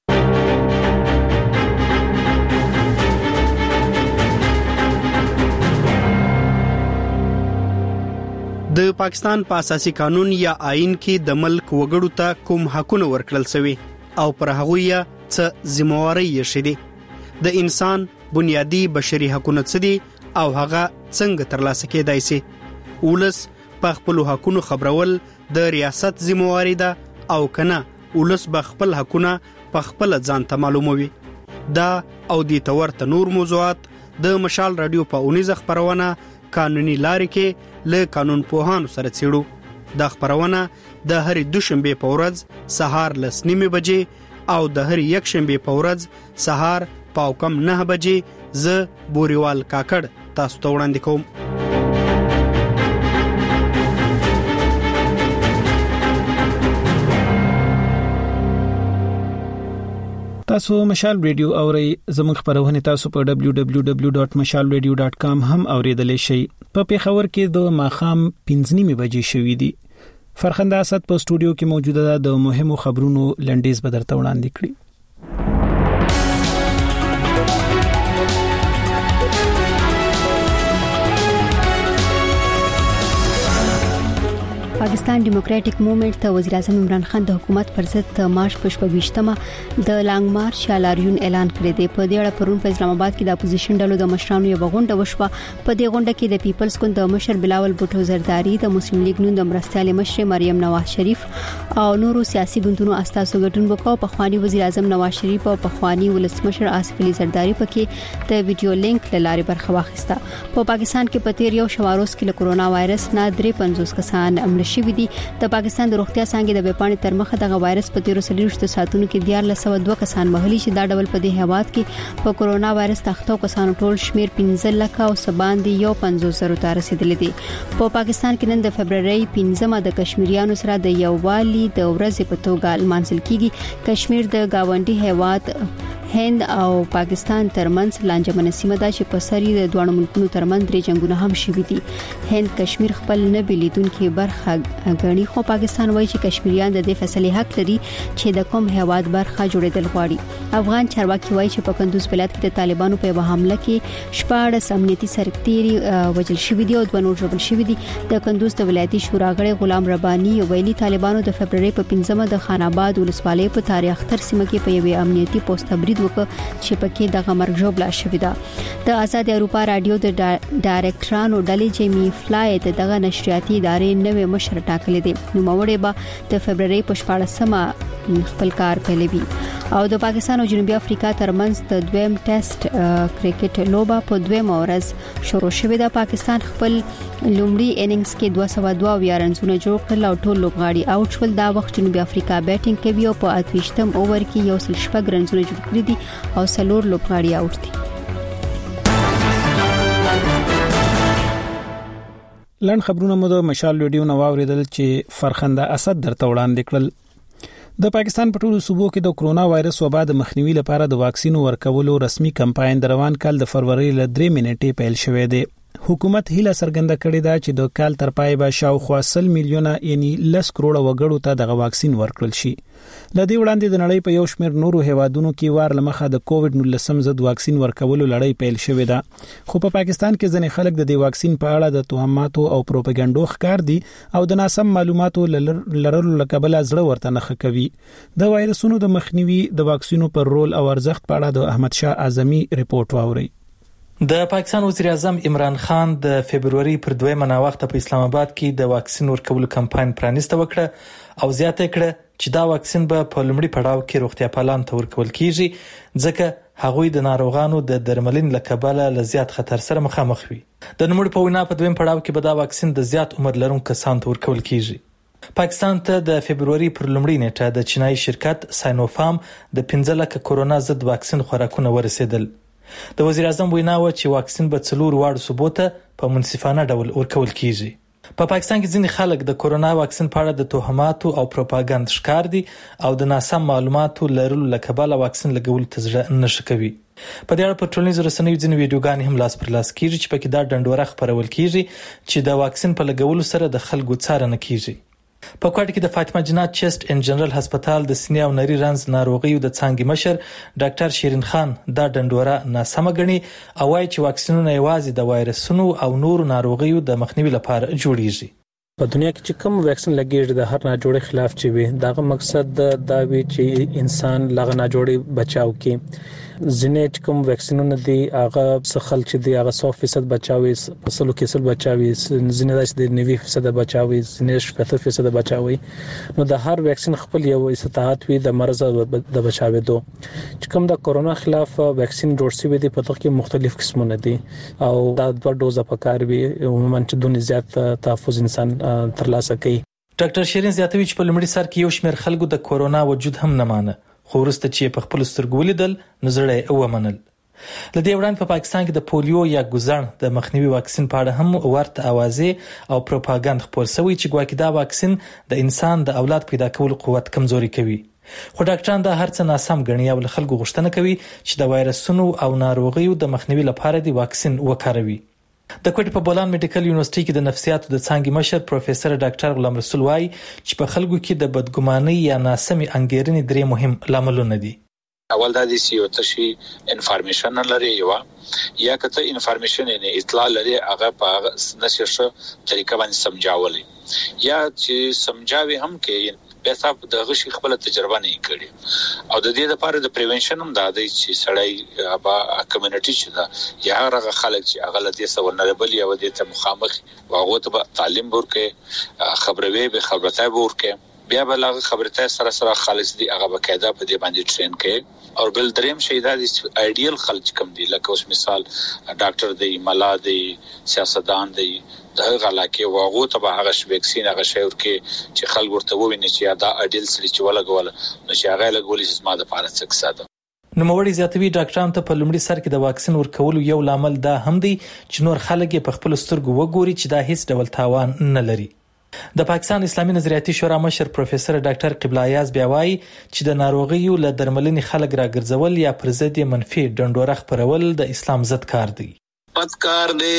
د پاکستان په اساسي قانون یا آئین کې د ملک وګړو ته کوم حقونه ورکړل شوی او پر هغه یې څه ذمہواری یې شېده. د انسان بنیادی بشري حقوقو څه دي او هغه څنګه ترلاسه کېدای شي. ولس په خپل حقوقو خبرول د ریاست ذمہواری ده او کنه ولس به خپل حقوقونه په خپل ځان ته معلوموي. دا او د تورته نور موضوعات د مشال رادیو په اونیزه خبرونه قانوني لارې کې له قانون پوهانو سره څېړو. دا خبرونه د هر دوشنبه په ورځ سهار 9:30 بجې او د هر یک شنبه په ورځ سهار پاو کم 9 بجې ز بوريوال کاکړ تاسو ته وړاندې کوم. تاسو مشال ریډیو اورئ. زموږ خبرونه تاسو په www.mashalradio.com هم اوریدلای شئ. په پیښور کې د ماخام 5:30 بجې شوې دي. فرخنده اسد په سټوډیو کې موجوده ده. د مهمو خبرونو لنډیز به درته وړاندې کړي. پاکستان ډیموکراټک موومېنټ ته وزیر اعظم عمران خان د حکومت پر ضد مارچ په 28مه د لانګ مارچ یا لاریون اعلان کړی دی. په دې اړه پرون په اسلام آباد کې د اپوزیشن ډلو د مشرانو یو غونډه وشوه. په دې غونډه کې د پیپلز ګوند د مشر بلاول بوټو زرداری، د مسلم لیگ نون د مرستيال مشر مریم نواز شریف او نورو سیاسي ګوندونو استازو ګډون وکاو. په خواني وزیر اعظم نواز شریف او په خواني ولسمشر آصف علي زرداری پکې د ویډیو لینک لاره برخه واخیسته. په پاکستان کې په تیر یو شواروس کې له کرونا وایرس نه 53 کسان امر شوي دي. د پاکستان د روغتیا څنګه د وپاڼې تر مخه د وایرس په 13 ساعتونو کې 1402 کسان مهلي چې دا ډول په دې هواد کې په کرونا وایرس تختو کسانو ټول شمیر 15 لک او سباندې 150 ته رسیدلی دي. په پاکستان کې نن د فبرवरी 15مه د کشمیریانو سره د یووالي د ورځې په توګه لمانځل کیږي. کشمیر د گاونډي هواد هند او پاکستان ترمنځ لانجمنه سیمه ده چې په سری د دوه ملکونو ترمنځ درې جنگونه هم شوي دي. هند کشمیر خپل نه بلیدونکو برخه غني، خو پاکستان وایي چې کشمیریان د دې فیصله حق لري چې د کوم هواد برخه جوړیدل غواړي. افغان چارواکي وایي چې په کندوز ولایت کې د طالبانو په حمله کې 14 امنیتي سرکټری وژل شوي دي او 2 نور ژوبل شوي دي. د کندوز د ولایتي شورا غړي غلام رباني ویلي طالبانو د فبرवरी په 15مه د خان آباد ولسوالۍ په تاریخ تر سیمه کې په یوې امنیتي پوسټ تبرید چې پکې د مرګ جوړه شوې ده. د آزاد اروپا رادیو د ډایرکټرانو ډلې جیمی فلای دغه نشریاتي ادارې نوې مشر ټاکلې دي. نو موړې به د فبرवरी په 14مه خپل کار پیلوي. او د پاکستان او جنوبي افریقا ترمنځ د دویم ټیسټ کرکټ لوبه په 2 ورځ شروع شوې ده. پاکستان خپل لومړی اننګز کې 202 رنونه جوړ کړل او ټول لوبغاړي اوټ شول. دا وخت جنوبي افریقا بیټینګ کوي او په 28م اوور کې 106 رنونه جوړ کړی دي او 4 لوبغاړي اوټ دي. لن خبرونه مو د مشال ریډیو نو اوریدل چې فرخنده اسد درته وړاندې کړل. د پاکستان په ټولو صوبو کې د کرونا وایرس وبا د مخنیوي لپاره د واکسین ورکولو رسمي کمپاین د روان کال د فروری ل 3 منټې پیل شوې ده. حکومت هیله څرګنده کړې ده چې د کال تر پای به شاوخوا 100 میلیونه یعنی 10 کروڑ وګړو ته د واکسین ورکړل شي. لدې وړاندې د نړۍ په یو شمېر نورو هیوادونو کې وار لمخه د کووډ 19 ضد واکسین ورکولو لړۍ پیل شوې ده. خو په پاکستان کې ځینې خلک د دې واکسین په اړه د توهماتو او پروپاګاندا ښکار دي او د ناسم معلوماتو لرلو لکبل زړه ورته نخښه کوي. د وایرسونو د مخنیوي د واکسینو پر رول او ارزښت په اړه د احمد شاه اعظمي ریپورت واوري. د پاکستان وزیر اعظم عمران خان د فبرवरी پر 2مه ناوخته په اسلام آباد کې د واکسین ورکولو کمپاین پرانیسته وکړه او زیاته کړه چې دا واکسین به په لومړي پړاو کې روغتیا پالان ته ورکول کیږي ځکه هغوی د ناروغانو د درملین لکباله له زیات خطر سره مخامخ وي. د نوموړي په وینا په 2م پړاو کې به دا واکسین د زیات عمر لرونکو کسانو ته ورکول کیږي. پاکستان ته د فبرवरी پر لومړۍ نیټه د چینایي شرکت ساینوفارم د 15 لک کرونا ضد واکسین خوراکونه ورسېدل. د وزیر اعظم وینا و چې واکسین به 4 واړو صوبو ته په منصفانه ډول ورکول کیږي. په پاکستان کې ځینې خلک د کرونا واکسین په اړه د توهماتو او پروپاګاندا ښکار دي او د ناسم معلوماتو لرلو لکباله واکسین لګول تزړه نشي کوي. په دې اړه په ټولنیزو رسنیو ځینې ویډیوګانې هم لاس پر لاس کیږي چې پکې دا ډنډوره خبرول کیږي چې د واکسین په لګولو سره د خلکو څارنه کیږي. په کوټ کې د فاطمه جنات چیسټ ان جنرال هسپتال د سینې او نري رنز ناروغیو د څانګې مشر ډاکټر شیرین خان دا ډنډوره ناسمه ګڼي او وايي چې واکسینونه یوازې د وایرسونو او نورو ناروغیو د مخنیوي لپاره جوړیږي. په دنیا کې چې کوم ویکسین لګیږي د هر ناجوړي خلاف چې وي داغه مقصد دا وی چې انسان لغه ناجوړي بچاو کی. ځینې کوم ویکسینونه دي هغه څخل چې دی هغه 100% بچاوي، پسلو کې سل بچاوي، ځینې داسې د 90% بچاوي، ځینې 70% بچاوي. نو د هر ویکسین خپل یو استطاعت وي د مرز د بچاوي دو. چې کوم د کرونا خلاف ویکسین جوړ شوی دی په دغه کې مختلف قسمونه دي او دا 2 ډوزه پکار وي عموما چې دونه زیات تحفظ انسان ترلاسه کوي. ډاکټر شیرین زیاتوي چې په لومړي سر کې یو شمېر خلکو د کرونا وجود هم نه مانه، خو وروسته چې په خپل سترګو ولیدل نظر یې ومنل. لدې وړاندې په پاکستان کې د پولیو یا ګوزڼ د مخنیوي واکسین په اړه هم ورته اوازې او پروپاګاندا خپور شوی چې ګواکې دا واکسین د انسان د اولاد پیدا کولو قوت کمزوري کوي. خو ډاکټران دا هرڅه ناسم ګڼي او خلکو غوښتنه کوي چې د وایرسونو او ناروغیو د مخنیوي لپاره د واکسین وکاروي. د کوټ په بولان میډیکل یونیورسيټي کې د نفسیاتو د څانګې مشر پروفیسور ډاکټر غلام رسول وايي چې په خلکو کې د بدګمانۍ یا ناسمي انګیرنې درې مهم لاملونه دي. اول دا دي چې یو تشي انفارمیشن لري یا کته انفارمیشن نه اطلاع لري هغه په نششه طریقه باندې سمجاولي یا چې سمجاوي هم کې به تاسو د غشي خپل تجربه نه کړی او د دې لپاره د پریونشن هم دا دی چې سړی ابا کمیونټي چې دا یا هغه خلک چې هغه لدې سو ولنربل یا ودې ته مخامخ واغه ته تعلیم ورکه خبروي به خبرتای ورکه بیا بلغه خبرته سره خالص دي هغه بقاعده په دې باندې ټرین کې او بل دریم شي دا ایډیل خلک کم دي لکه اوس مثال ډاکټر دی ملا دی سیاستدان دی دغه علاقه واغو ته هغه ویکسین هغه شی ورکه چې خلک ورته وویني چې دا ایډیل سلی چې ولګول نو چې هغه لګولې چې ما د پاره څه ساده. نو موړي زیاتوي ډاکټران ته په لومړي سر کې د واکسین ورکولو یو لامل دا هم دی چې نور خلک په خپل سترګو وګوري چې دا هیڅ ډول تاوان نه لري. د پاکستان اسلامي نظریاتي شورا مشر پروفیسور ډاکټر قبله ایاز بیا وایي چې د ناروغیو له درملنې خلک راګرځول یا پر ضد منفي ډنډوره خپرول د اسلام ضد کار دی. بدکار دی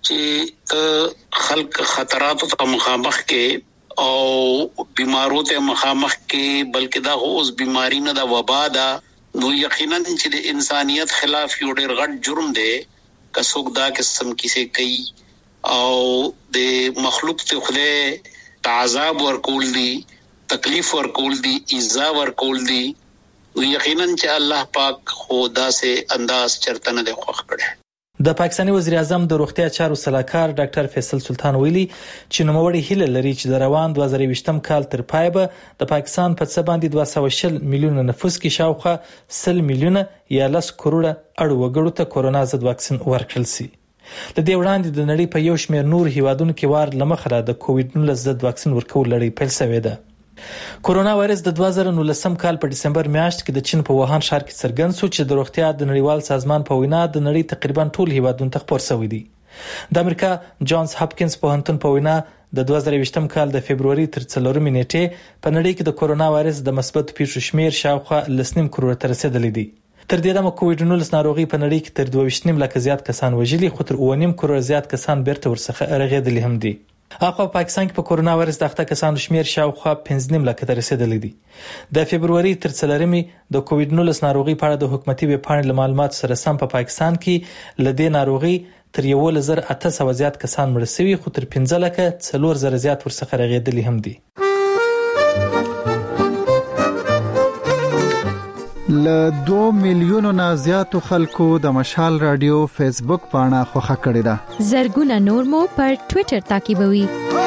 چې خلک خطراتو ته مخامخ کې او بیمارو ته مخامخ کې بلکې دا اوس بیماری نه دا وبا دا نو یقینا چې د انسانيت خلاف یو ډېر غټ جرم دی که څوک دا قسم کیسه کوي او د مخلوق ته خدای تعذاب ورکول دي تکلیف ورکول دي ایذا ورکول دي یقینا چې الله پاک خدا سے انداز چرته نه خوښ کړي. د پاکستاني وزیر اعظم د روغتیا چارو صلاحکار ډاکټر فیصل سلطان ویلي چې نوموړی هیله لري چې د روان 2020م کال تر پای به د پاکستان په څه باندې 240 میلیونه نفوس کې شاوخوا 100 میلیونه یا 10 کروڑه اړ وګړو ته کورونا ضد واکسین ورکړل شي. لدې وړاندې د نړۍ په یو شمېر نور هیوادونو کې وار لمخره د کووډ 19 ضد واکسین ورکول لړۍ پیل شوې ده. کورونا وایرس د 2019 کال په ډسمبر میاشت کې د چین په ووهان ښار کې څرګند شو چې د روغتیا د نړیوال سازمان په وینا د نړۍ تقریبا ټول هیوادونو ته خپور شوی دی. د امریکا جانز هاپکینز پوهنتون په وینا د 2020م کال د فبرवरी تر 4 نیټې په نړۍ کې د کورونا وایرس د مثبت پیښو شمیر شاوخوا 1.5 کروڑ ته رسیدلی دی. تر دې دمه کووډ 19 ناروغي په نړۍ کې تر 22 لک زیات کسان وژلي خو تر 1.5 کروڑ زیات کسان بیرته ورڅخه رغېدلي هم دي. اخو پاکستان کې په کورونا وایرس د اخته کسانو شمیر شاوخوا 15 لک ته رسیدلی دی. د فبرवरी تر 4 د کووډ 19 ناروغي په اړه د حکومتي ویب پاڼې معلومات سره سم په پاکستان کې لدې ناروغي تر 1800 زیات کسان مړ شوي خو تر 15 لک 4000 زیات ورڅخه رغېدلي هم دي. ل 2 میلیونو نه زیاتو خلکو د مشال رادیو فیسبوک پاڼه خوښه کړې ده. زرګونه نور مو پر ټوئیټر تعقیبوي.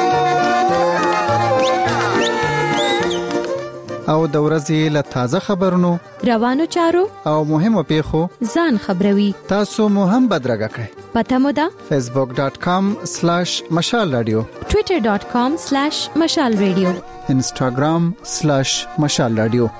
او د ورځې له تازه خبرونو روانو چارو او مهمو پیښو ځان خبروي. تاسو مو هم بدرګه کړئ. پته مو ده facebook.com/مشال رادیو twitter.com/مشال رادیو instagram/مشال رادیو.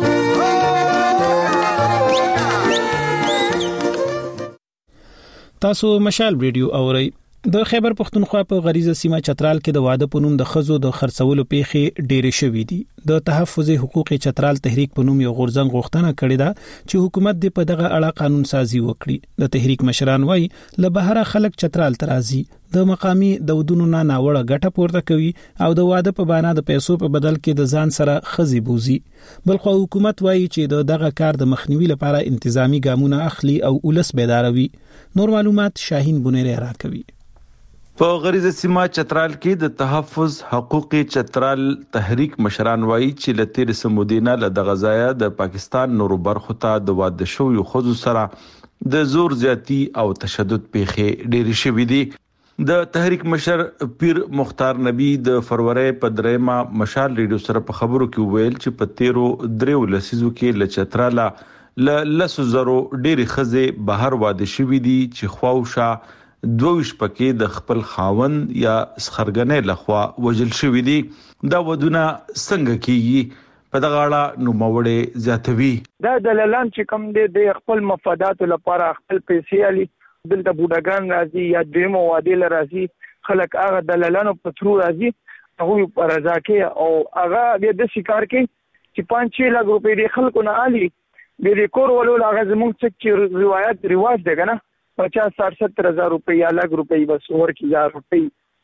تاسو مشال ریډیو اورئ. د خیبر پختونخوا په غریزه سیمه چترال کې د واده په نوم د خزو د خرڅولو پیښې ډېرې شوې دي. د تحفظ حقوق چترال تحریک په نوم یو غورځنګ غوښتنه کړې ده چې حکومت دې په دغه اړه قانون سازي وکړي. د تحریک مشران وایي له بهره خلک چترال ترازي د مقامی دودونو نه ناوړه ګټه پورته کوي او د واده په بنا د پیسو په بدل کې د ځان سره خزي بوزي. بلخو حکومت وایي چې دغه کار د مخنیوي لپاره انتظامی ګامونه اخلي او ولس بیداروي. نور معلومات شاهین بونیری راکوي. په غریزه سیمه چترال کې د تحفظ حقوق چترال تحریک مشران وایي چې لتیر سمودینه له د غزایا د پاکستان نورو برخو ته د واده شوی خزو سره د زور زیاتی او تشدد پیښې ډېرې شوې دي. د تحریک مشر پیر مختار نبی د فروری په دریمه مشال ریډیو سره په خبرو کې ویل چې په 13 لسیزو کې ل چتراله ل لسزرو ډېری خزه بهر واده شوې دي چې خواوشه 22 پکې د خپل خاون یا سخرګنې لخوا وجل شوې دي. دا ودونه څنګه کیږي په دغه اړه نو موړې زیاتوي. دا دلالان چې کوم دي د خپل مفادات لپاره خپل پیسې علي دلته بوډاګان راځي یا دیمو وادي لرازي خلک هغه دلالانو په ترو راځي هغه په رضا کې او هغه د شکار کې چې 5-6 لک روپۍ د خلکو نه علي د کور ولول هغه زموږ څخه روایت رواج دی کنه 50-60 هزار روپۍ یا لک روپۍ بس ورکی 1000 روپۍ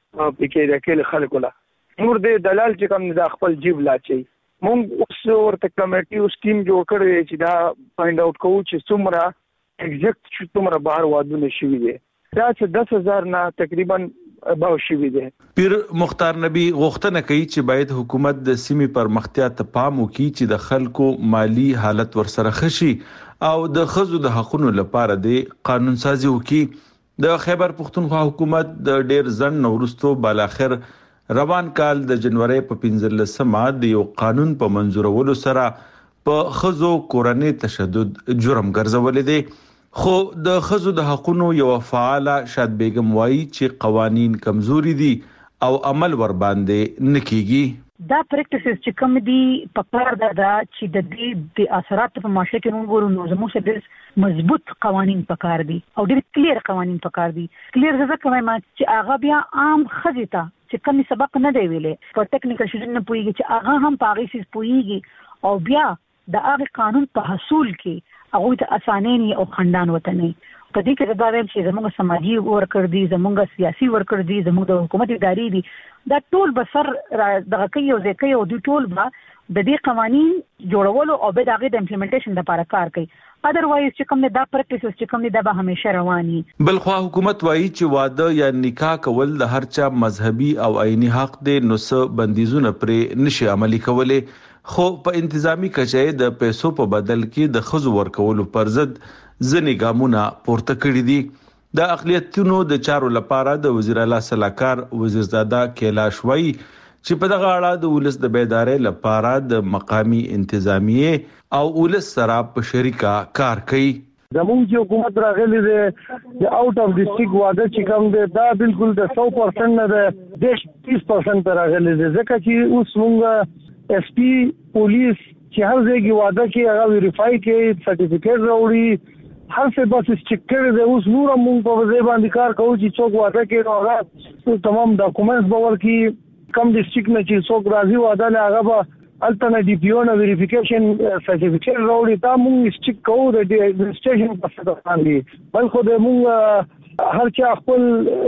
پکې د کله خلکو لا نور د دلال چې کوم د خپل جیب لا چي مونږ اوس ورته کمیټي سکیم جوړ کړی چې دا فایند اوټ کوو چې څومره ایگزیکټ چې څومره بهر وادونه شوي دي دا چې 10,000 نه تقریبا باو شوي دي. پیر مختار نبی غوښتنه کوي چې باید حکومت د سیمې پرمختیا ته پام وکړي چې د خلکو مالی حالت ورسره خشي او د خزو د حقوقو لپاره د قانون سازي وکړي. د خیبر پختونخوا حکومت د ډیر ځن نورستو بالاخر روان کال د جنوري په 15مه د یو قانون په منزورولو سره په خزو کورنۍ تشدد جرم ګرځولې دي. خو د خزو د حقوقو یو فعال شاد بیگم وایي چې قوانین کمزوري دي او عمل ور باندې نکېږي. دا پریکټیسز چې کوم دي په کار دا چې د دې د اثرات په معاشره کې موږ ورو نو زموږ ډېر مضبوط قوانین په کار دي او ډېر کلیر قوانین په کار دي. کلیر ځکه وایم چې هغه بیا عام خزیته چې کوم سبق نه دی ویلې په ټیکنیکل شې نه پويږي چې هغه هم پاغي سیس پويږي او بیا د هغه قانون په حصول کې هغه ته اسانه او خندان وته نه په دې کې دا ویل چې زموږ سماجی ورکر دي زموږ سیاسي ورکر دي زموږ د حکومت اداري دي دا ټول بسر دغه کوي او ځکه یو د ټول با د دې قوانين جوړولو او به دغه د امپلیمنټیشن لپاره کار کوي. اذروایز چې کوم دا پریکټیسز چې کوم دا به همیشه رواني. بلخوا حکومت وایي چې واده یا نکاح کول د هر چا مذهبي او آئینی حق دی نو څه بندیزونه پرې نشي عملي کولای. خو په انتظامی کچې د پیسو په بدل کې د خزو ورکولو پر ضد ځنې ګامونه پورته کړی دي. د اقلیتونو د چارو لپاره د وزیر اعلی صلاحکار وزیرزاده کیلاش وایي چې په دغه اړه د ولس د بیدارۍ لپاره د مقامی انتظامیه او ولس سره په شریکه کار کوي. زموږ چې حکومت راغلی دی د آوټ اف ډیسټریکټ واده چې کوم دی دا بالکل د 100% نه د 30% راغلی دی ځکه چې اوس موږ اس پی پولیس چې هر ځای کې واده کې هغه ویریفای کې سرټیفیکیټ راوړي هر څه بس چیک کړي دی. اوس نور موږ په ځای باندې کار کوو چې څوک واده کې هغه تمام ډاکومنټس به ورکړي کم ډیسټریکټ نه چې څوک راځي واده نه هغه به الټنه ډي پی او نه ویریفیکیشن سرټیفیکیټ راوړي تا موږ چیک کوو د ایڈمنسټریشن په څیر باندې بلکې د موږ هر چا خپل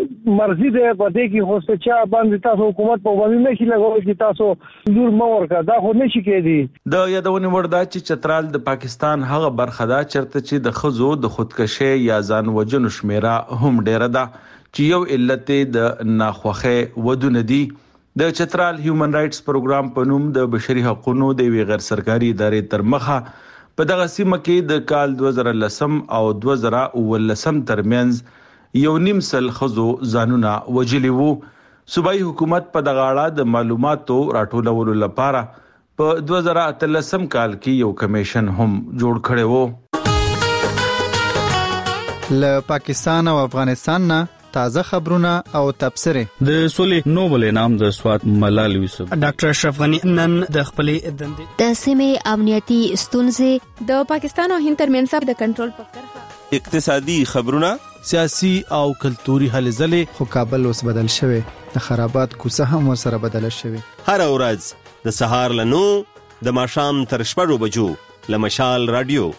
مرزي ده په دې کې هوسته چا باندې تاسو حکومت په باندې نشي لګوي چې تاسو نور مورکا دا خو نشي کېدی. د یادونه وردا چې چترال د پاکستان هغه برخه ده چرته چې د خزو د خودکشي یا ځان وجنو شمیره هم ډیره ده چې یو علت د ناخوخه ودونه دي. د چترال هیومن رائټس پروګرام په نوم د بشري حقوقو د غیر سرکاري ادارې تر مخه په دغه سیمه کې د کال 2010 او 2019 ترمنځ 1.5 خزو ځانونه وجلی وو. صوبایي حکومت په دغه اړه د معلوماتو راټولولو لپاره په 2013 کال کې یو کمیشن هم جوړ کړی وو. له پاکستان او افغانستان نه تازه خبرونه او تبصره. د سولې نوبل انعام د سواد ملال یوسف ډاکټر اشرف غنی نن د خپلې دندې د سیمې امنیتي ستونزې د پاکستان او هند ترمنځ د کنټرول په کرښه اقتصادي خبرونه سیاسي او کلتوري هلې ځلې خو کابل اوس بدل شوی د خرابات کوڅه هم ورسره بدل شوی. هر ورځ د سهار له 9 د ماښام تر 6 بجو له مشال رادیو.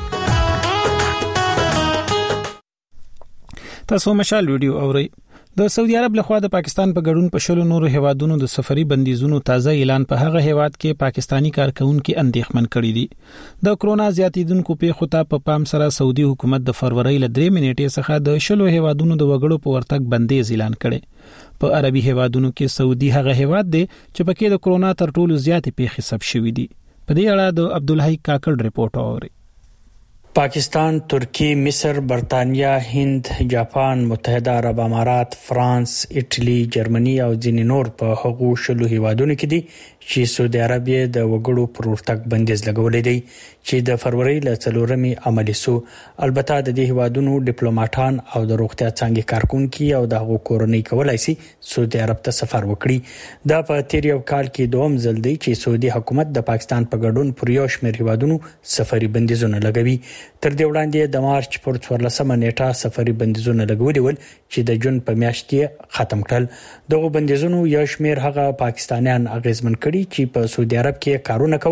تاسو مشال ویډیو اورئ. د سعودي عرب لخوا د پاکستان په ګډون په شلو نورو هیوادونو د سفري بندیزونو تازه اعلان په هغه هیواد کې پاکستانی کارکونکو اندېښمن کړي دي. د کرونا زیاتیدونکو پیښو ته په پام سره سعودي حکومت د فروری ل 3 نیټې څخه د شلو هیوادونو د وګړو په ورتګ بندیز اعلان کړي. په عربي هیوادونو کې سعودي هغه هیواد دی چې پکې د کرونا تر ټولو زیاتې پیښې ثبت شوې دي. په دې اړه د عبدالحی کاکړ ریپورت اوري. پاکستان، ترکیه، مصر، برتانیا، هند، جاپان، متحده عرب امارات، فرانس، ایټلی، جرمني او ځینې نور په هغو شلو هیوادونو کې دي چې سعودي عربیه د وګړو پر ورتګ بندیز لګولې دی چې د فروری ل 4 عملی سو. البته د دې هیوادونو ډیپلوماټان او د روغتیا څنګه کارکونکو او د هغو کورنۍ کولای شي سعودي عرب ته سفر وکړي. دا په تیر یو کال کې دوم ځل دی چې سعودي حکومت د پاکستان په ګډون پر یو شمېر هیوادونو سفري بندیزونه لګوي. تر دې وړاندې د مارچ پر 14 نیټه سفري بندیزونه لګولي ول چې د جون په میاشت کې ختم کړل. دغه بندیزونو یو شمېر هغه پاکستانیان اغیزمن کړي چې په سعودي عرب کې کارونه کول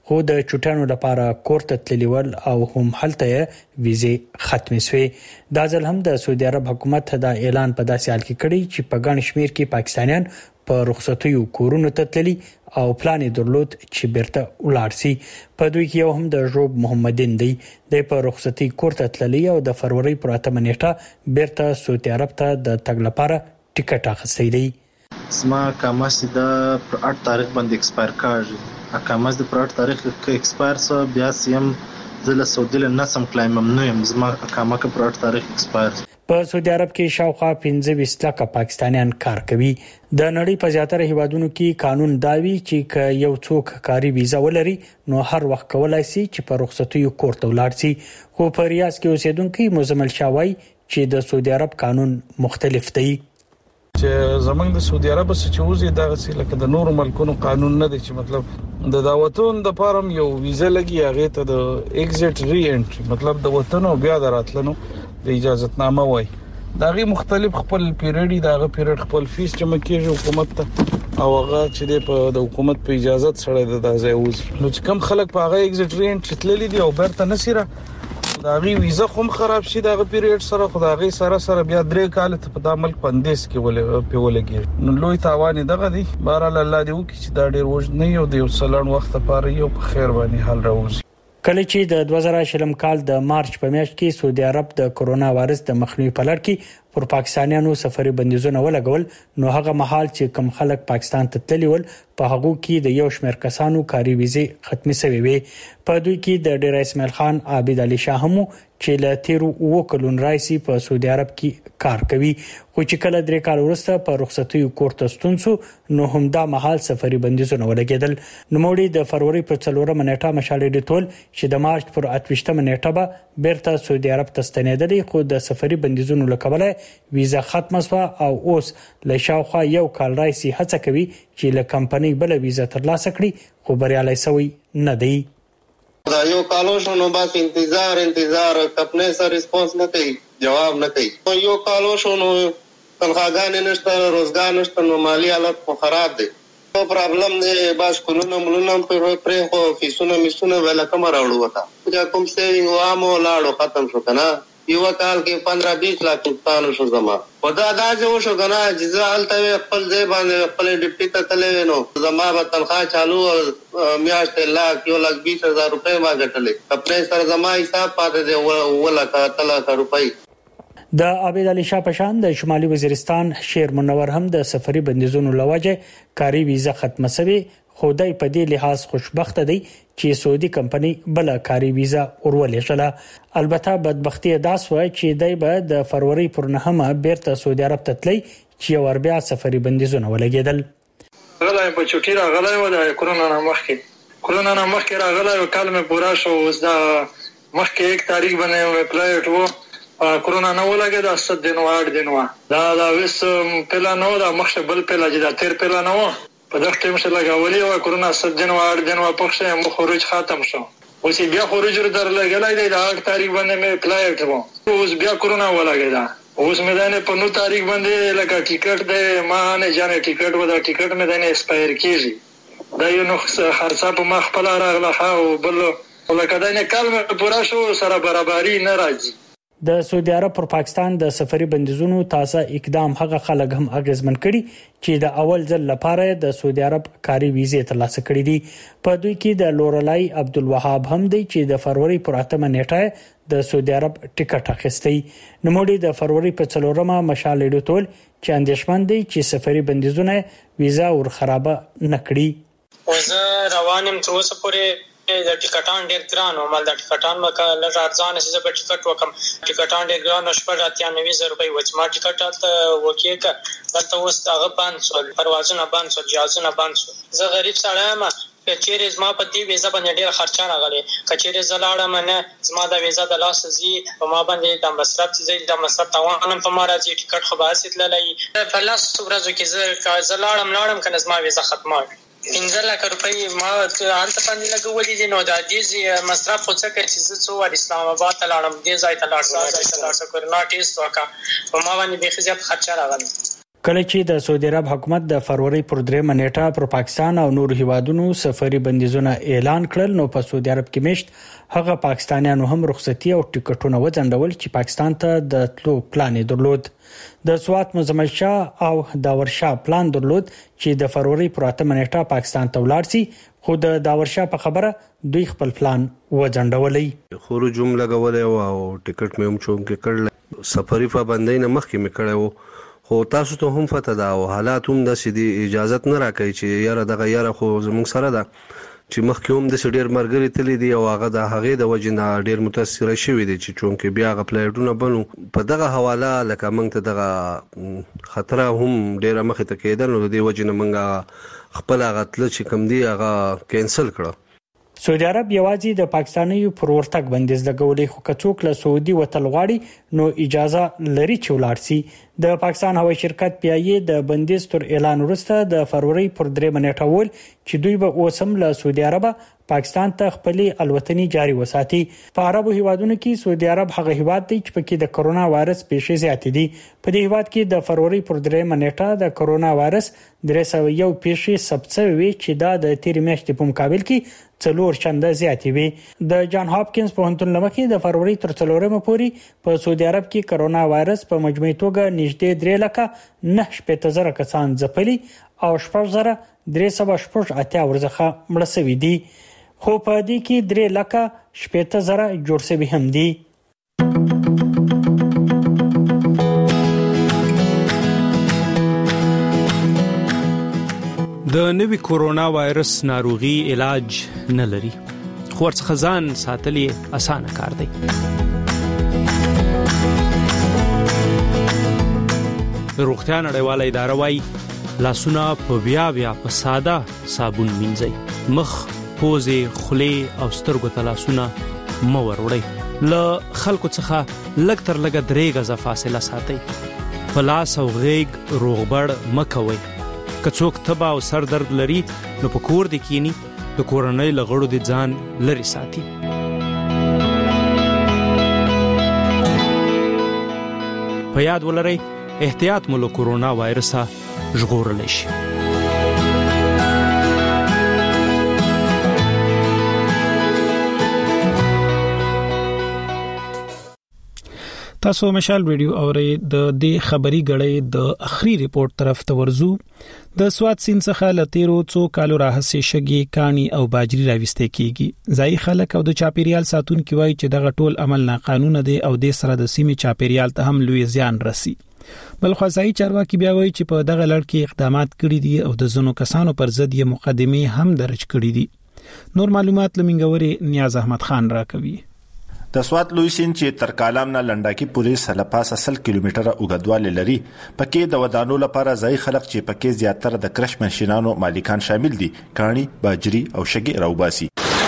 خو د چټانو لپاره کورته تللیول او هم هلته ویزه ختمې شوې. دا ځل هم د سعودي عرب حکومت دا اعلان په داسې حال کې کړی چې په ګڼ شمیر کې پاکستانیان په رخصتیو کورونو ته تللي او پلان درلود چې بیرته ولاړ شي. په دوی کې یو هم د ژوب محمدین دی د په رخصتي کورته تللی او د فروری پر 8 نیټه بیرته سعودي عرب ته د تګ لپاره ټیکټ اخیستی دی. زما اقامت د پر 8 تاریخ باندې ایکسپایر کاږي. اقامت د پر 8 تاریخ کې ایکسپایر سو بیا سیم زله سعودي له نسم کلایم ممنوع یم. زما اقامت پر 8 تاریخ ایکسپایر. په سعودي عرب کې شاوخوا 15 لک پاکستانیان کار کوي. د نړۍ په زیاتره هیوادونو کې قانون داوي چې یو څوک کاري ویزا ولري نو هر وخت کولای شي چې په رخصتیو کورته ولاړ شي. خو په ریاض کې اوسیدونکو مزمل شاوای چې د سعودي عرب قانون مختلف دی. چې زمونږ د سعودي عرب څخه چې وزي دغه څه لکه د نورو ملکونو قانون نه دی چې مطلب د دعوتون د فارم یو ویزا لګي هغه ته د ایگزټ ری انټری مطلب د وطن او بیا دراتلنو د اجازهتنامه وای. دغه مختلف خپل پیریډ دغه پیریډ خپل فیس جمع کیږي حکومت ته او هغه چې د حکومت په اجازه سره د ځای وزي. نو چې کم خلک په هغه ایگزټ ری انټری تللی دي او برته نصیره داغي ویزا خو خراب شي دغه پیریډ سره خدای سره بیا 3 کال ته په دامل پندیس کې ولګي. نو لوی تاوان دغه دی. بهرحال الله دې وکړي چې دا ډیر وژ نه یو د یو سلان وخت لپاره یو په خیر باندې حل راوځي. کله چې د 2020 کال د مارچ په میاشت کې سعودي عرب د کورونا وایرس د مخنیوي په لړ کې پر پاکستانیانو سفري بندیزونه ولګول نو هغه مهال چې کم خلک پاکستان ته تللی ول په هغه کې د یو شمېر کسانو کاري ویزه ختمي شوې وي. په دوی کې د ډیر اسماعیل خان عابد علي شاه هم چې له 13 کلون راځي په سعودي عرب کې کار کوي. خو چې کله 3 کال وروسته په رخصتیو کورته ستون شو نو هم دا مهال سفري بندیزونه ولګیدل. نو موږ د فروری په 4 نیټه مشالې ډیټول چې د مارچ پر 28 نیټه به بیرته سعودي عرب ته ستنېدل خو د سفري بندیزونو لکبله ویزا ختمه شو او اوس له شاوخوا یو کال راځي هڅه کوي چې له کمپنۍ بل ویزا ترلاسه کړي خو بریالي شوی نه دی. دا یو کالو شو نو بس انتظار خپل سره ریسپانس نه کوي جواب نه کوي. یو کالو شو نو تنخواګان نشته روزګار نشته نو مالی حالت خراب دی. نو پرابلم دی بس کولونه ملونه پرې خو فیسونه میسونه ولا کوم راوړو وتا چې کوم سیوینګ وامو لاړو ختم شو کنه. یو کال کې 15-20 لک پښتانه شو زما خدا دا جو شو کنه چې ځالته خپل ځای باندې خپل ډیپټي ته تللی نو زما به تنخواه چالو میاشت لاک 1,20,000 روپے ما ګټلې خپل سره زما حساب پاتې دی 1,00,000 روپے. د عابد علي شاه پشان د شمالي وزیرستان شیر منور هم د سفري بندیزونو لوجه کاري ویزا ختمه شوی. خدای په دې لحاظ خوشبخت دی چې سعودي کمپنی بل کاري ویزا ورولې شله. البته بدبختی داس وای چې دای به د فروری پر 9 بیرته سعودي عرب ته تللی چې وربیا سفري بندیزونه ولګیدل. غلای په چوټی راغلای و د کورونا نه مخکې راغلای او کلمه پورا شو اوس دا مخکې 1 تاریخ باندې اپلایټ وو کورونا نه ولګید 7 دن 8 دن دا وس پلا نو دا مخشه بل پلا چې دا تیر پلا نو په دغه ټیم سره لګولې او کورونا 7 دن 8 دن پخشه مو خروج ختم شو. اوس بیا خروج در لګلای دی د 8 تاریخ باندې مې اپلایټ وو اوس بیا کورونا ولګیدا. اوس مې دانه په 9 تاریخ باندې لکه ټیکټ دی ما نه جانې ټیکټ و دا ټیکټ مې دانه ایکسپایر کیږي دا یو نو خرڅه په مخ په راغله او بل ولکه دانه کلمه پورا شو سره برابرۍ نه راځي. د سعودي عرب پر پاکستان د سفري بندیزونو تازه اقدام هغه خلک هم اغیزمن کړي چې د اول ځل لپاره د سعودي عرب کاري ویزه ترلاسه کړې دي. په دوی کې د لورلای عبدالوهاب هم دی چې د فروری پر 8 نیټه د سعودي عرب ټیکټ اخیستی. نو موږ د فروری په 4 مشالې ډیټول چې اندیشمن دي چې سفري بندیزونه ویزا ور خرابه نکړي. وزه روانم تر اوسه پورې د ټیکټان ډیر ګران او مال د ټیکټان مکه لږ ارزان شي زه په ټیکټ وکم ټیکټان ډیر ګران او 90,000 روپۍ وځ ما ټیکټ ته وکیکه دلته اوس هغه باندې سول پروازونه باندې سول جهازونه باندې سول. زه غریب سړی ما کچېره زما په دې ویزا باندې ډیر خرچه راغلی کچېره زلاړه منه زما د ویزا د لاس زی او ما باندې د مصرف زی د مصرف توانم په ما راځي ټیکټ خو باسي تللی په لاس ورځو کې زلاړم کنه زما ویزا ختمه 15 لک روپۍ ما هلته باندې لګولې دي. نو د دې مصرف خو څه کوي چې څو ور اسلام آباد ته لاړم دې ځای ته لاړم کورونا ټیسټ وکړ په ما باندې به زیات خرچه راغله. کله چې د سعودي عرب حکومت د فروری پر 3 نیټه پر پاکستان او نور هیوادونو سفري بندیزونه اعلان کړل، نو په سعودي عرب کې مشت هغه پاکستانیانو هم رخصتي او ټیکټونه وځنډول چې پاکستان ته د تلو پلان درلود. د سوات مزمل شاه او داور شاه پلان درلود چې د فروری پر 8 نیټه پاکستان ته ولاړ شي، خو د داور شاه په خبره دوی خپل پلان وځنډولې. خروج جمله غوړې او ټیکټ مې هم چون کې کړل، سفري پابندۍ نه مخکې مې کړو، خو تاسو ته هم پته ده او حالات هم د سدي اجازه نه راکړي چې یاره دغه یاره خو زموږ سره ده چې مخکې هم د ډېر مرګري تللی دی او هغه د هغې د وجې نه ډېر متاثره شوي دي چې چونکې بیا هغه فلایټونه بنو په دغه حواله لکه موږ ته دغه خطره هم ډېره مخې ته کېدل، نو د دې وجې نه موږ خپل هغه تله چې کوم دی هغه کینسل کړه. سعودي عرب یوازې د پاکستانیو پر ورتګ بندیز لګولې، خو که څوک له سعودي وتل غواړي نو اجازه لري چې ولاړ شي. د پاکستان هوایي شرکت پیایي د بندیز تر اعلان وروسته د فروری پر 3 نیټه ول چې دوی به اوسم له سعودي عرب پاکستان ته خپل الوتنې جاري وساتي. په عربو هیوادونو کې سعودي عرب هغه هیواد دی چې پکې د کرونا وایرس پیښې زیاتې دي. په دې هیواد کې د فروری پر 3 نیټه د کرونا وایرس 301 پیښې ثبت شوې چې دا د تیر میاشتې په مقابل کې 4 چنده زیاتې وي. د جان هاپکینز پوهنتون لمخې د فروری تر 4 پورې په سعودي عرب کې کرونا وایرس په مجموعي توګه نږدې 3,980,000 کسان ځپلي او 4,388 ورڅخه مړه شوي دي، خو په دې کې 3,80,000 جوړ شوي هم دي. د نوي کورونا وایرس ناروغي علاج نه لري، خو ورڅخه ځان ساتل اسانه کار دی. روغتیا نړیواله اداره وايي لاسونه په بیا په ساده صابون مینځئ، مخ، پوزې، خولې او سترګو ته لاسونه مه وروړئ، له خلکو څخه لږ تر لږه 3 غزه فاصله ساتئ، په لاس او غېږ روغبړ مه کوئ. که څوک تبه او سر درد لري نو په کور د کینی د کورنۍ له غړو د ځان لري ساتي. په یاد ولرئ احتیاط مو له کورونا وایرسه ژغورلی شي. تاسو مشال ویډیو اورئ. د دې خبري غړې د اخري ریپورت طرف ته ورزو. د سوات سیند څخه لتیرو څو کالو راهسي شګي، کانی او باجری راوستي کیږي. ځای خلک او د چاپیریال ساتونکو وایي چې دغه ټول عمل ناقانونه دي او د سره د سیمې چاپیریال ته هم لوی زیان رسي. بلخو ځای چارواکي بیا وایي چې په دغه لړ کې اقدامات کړي دي او د زنو کسانو پر ضد یې مقدمه هم درج کړي دي. نور معلومات لمنګوري نیاز احمد خان راکوي. د سوات لوی سیند چې تر کالام نه لنډاکي پولیس سلپاس 10 کیلومتره اوږدوالی لري، پکې د ودانو لپاره ځای خلک چې پکې زیاتره د کرش ماشينانو مالکان شامل دي، کانی، باجری او شګي راوباسي.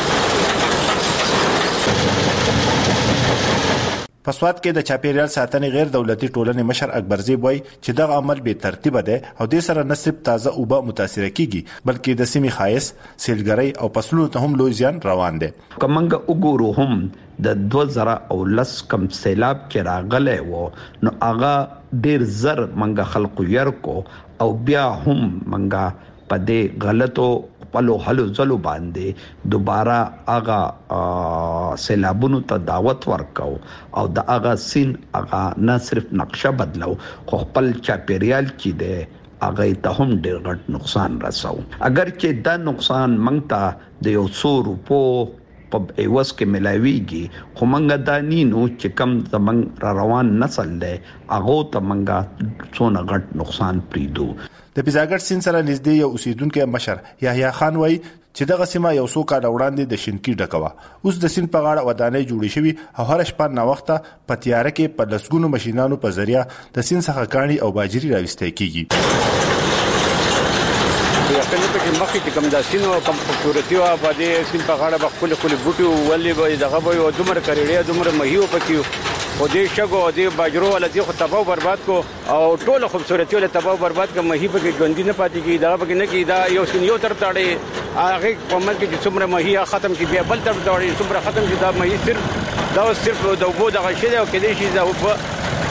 په سوات کې د چاپیریال ساتنې غیر دولتي ټولنې مشر اکبرزی وایي چې دغه عمل به ترتیب دی او د سره نه صرف تازه اوبه متاثر کیږي بلکې د سیمې خایس، سیلګرۍ او فصلونو ته هم لوی زیان روان دي. کومنګ وګورو هم د 2010 کم سیلاب چې راغلی و نو هغه ډیر زر منګه خلکو يرکو او بیا هم منګه په دې غلطو پلو حلو زلو باندې دوباره هغه سیلابونو ته دعوت ورکاو او د هغه سین هغه نه صرف نقشه بدلو خو خپل چاپیریال چې دی هغه ته هم ډیر غټ نقصان رساو. اگر چې دا نقصان مونږ ته د 100 روپو په ایواز کې ملاويږي خو مونږ دا نینو چې کم زمنګ را روان نسل دی هغه ته مونږه څونه غټ نقصان پریدو. د بیزاګر سین سره نږدې یو اوسیدونکو مشر یحیی خان وایي چې دغه سیمه یو څو کال وړاندې د شینکی ډکوا، اوس د سین په غاړه ودانۍ جوړې شوي او هر شپه نا وخته په تیاره کې په لسګونو ماشينانو په ذریعہ د سین څخه کانی او باجری راوستي کیږي. یقیني په کې مخکې کوم د سین او کوم خوبصورتي او باندې سین په غاړه بخول خپل بوټي ولې به دغه به دومره کړي دومره مهیو پکې او دې شګو او دې باجرو ول دې خو تباہ برباد کو او ټول خوبصورتي ول تباہ برباد کو مهي پکې ژوندۍ نه پاتې کی دا پکې نه کی دا یو سین یو تر تاړي هغه په من کې چې څومره مهي ختم کی بیا بل تر تاړي څومره ختم کی دا مهي صرف د وبو دغه شی او کې دې شي دا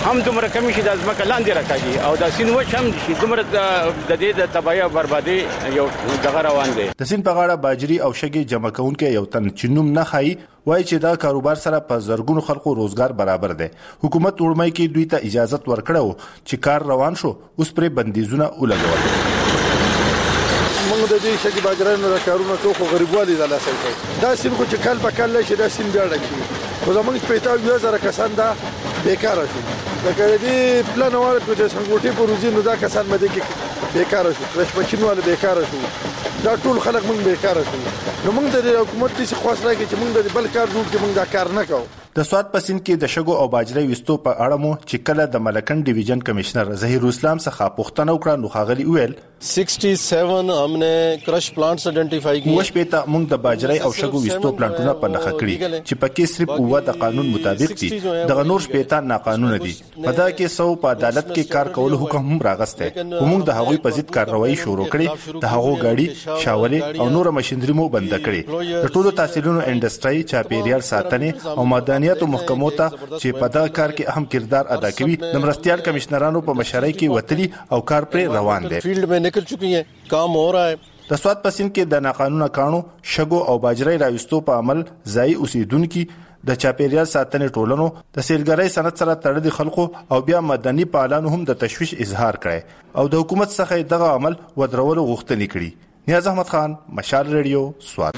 هم دومره کمی شي د ځمکه لاندې راکاږي او د سیند وچ هم شي دومره د دې د تباہي او بربادي یو دغه روان دی. د سیند په غاړه باجری او شګي جمع کونکي یو تن چنوم نه خای وای چې دا کاروبار سره په زرګونو خلکو روزګار برابر دی. حکومت وړمای کې دوی ته اجازه ورکړو چې کار روان شو، اوس پر بندیزونه ولګول. موږ د دې شګي باجرانو را کارونه کوو خو غریبوالي د لاسه کوي. دا سیم خو چې کال په کال شي دا سیم بیا ډکې خو زمونږ په تاو یو زره کسان دا بیکار شو. دا کړي پلان واره په دې څنګه په روزي نو دا کسان مده کې بیکار شو، رشپچینواله بیکار شو، دا ټول خلک موږ بیکار شو. نو موږ د حکومت څخه خواست راکړي چې موږ د بل کار جوړ کړو، موږ دا کار نه کوو. د سواد پسند کې د شګو او باجرې وستو په اړه مو چې کله د ملکن ډیویژن کمشنر ظهیر اسلام څخه پوښتنه وکړه نو خاغلی ویل 67 हमने क्रश प्लांट्स आइडेंटिफाई किए. وش پېته موږ د باجرې او شګو وستو پلانټونه په نخښه کړی چې پکې صرف اوه د قانون مطابق دي، د نور شپېته ناقانونه دي. په دا کې سو په عدالت کې کار کول حکم هم راغسته. موږ د هغوی په ضد کاروایی شروع کړې، د هغو گاډي شاولې او نور ماشينري مو بند کړې. د ټولو تحصیلونو انډستری چاپیریال ساتنې او مدنیاتو محکمو ته چې په دا کار کې اهم کردار ادا کوي د مرستيال کمشنرانو په مشرۍ کې وتلي او کار پر روان دي. फील्ड में निकल चुकी हैं, काम हो रहा है. د سواد پسند کې د ناقانونه کانو شګو او باجرې راوستو په عمل ځای اوسیدونکو د چاپیریال ساتنې ټولنو د سیلګرۍ صنعت سره تړلي خلکو او بیا مدني پالانو هم د تشویش اظهار کړي او د حکومت څخه دغه عمل ودرولو غوښتنې کړي. نیاز احمد خان، مشال ریډیو، سواد.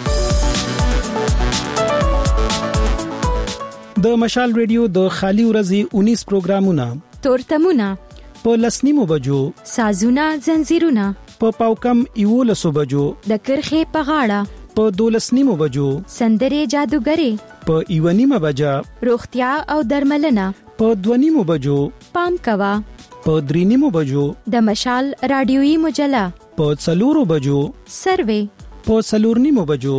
د مشال ریډیو د خالي ورځې 19 پروګرامونه تورتمونه په لسنیمو بجو، سازونه زنجیرونه په پاوکم 11 بجو، د کرخې په غاړه په 12 بجو، سندري جادوګری په 1 بجا، روغتیا او درملنه په 2 بجو، پام کوا په 3 بجو، د مشال رادیوي مجله په 4 بجو، سروي په 4 بجو.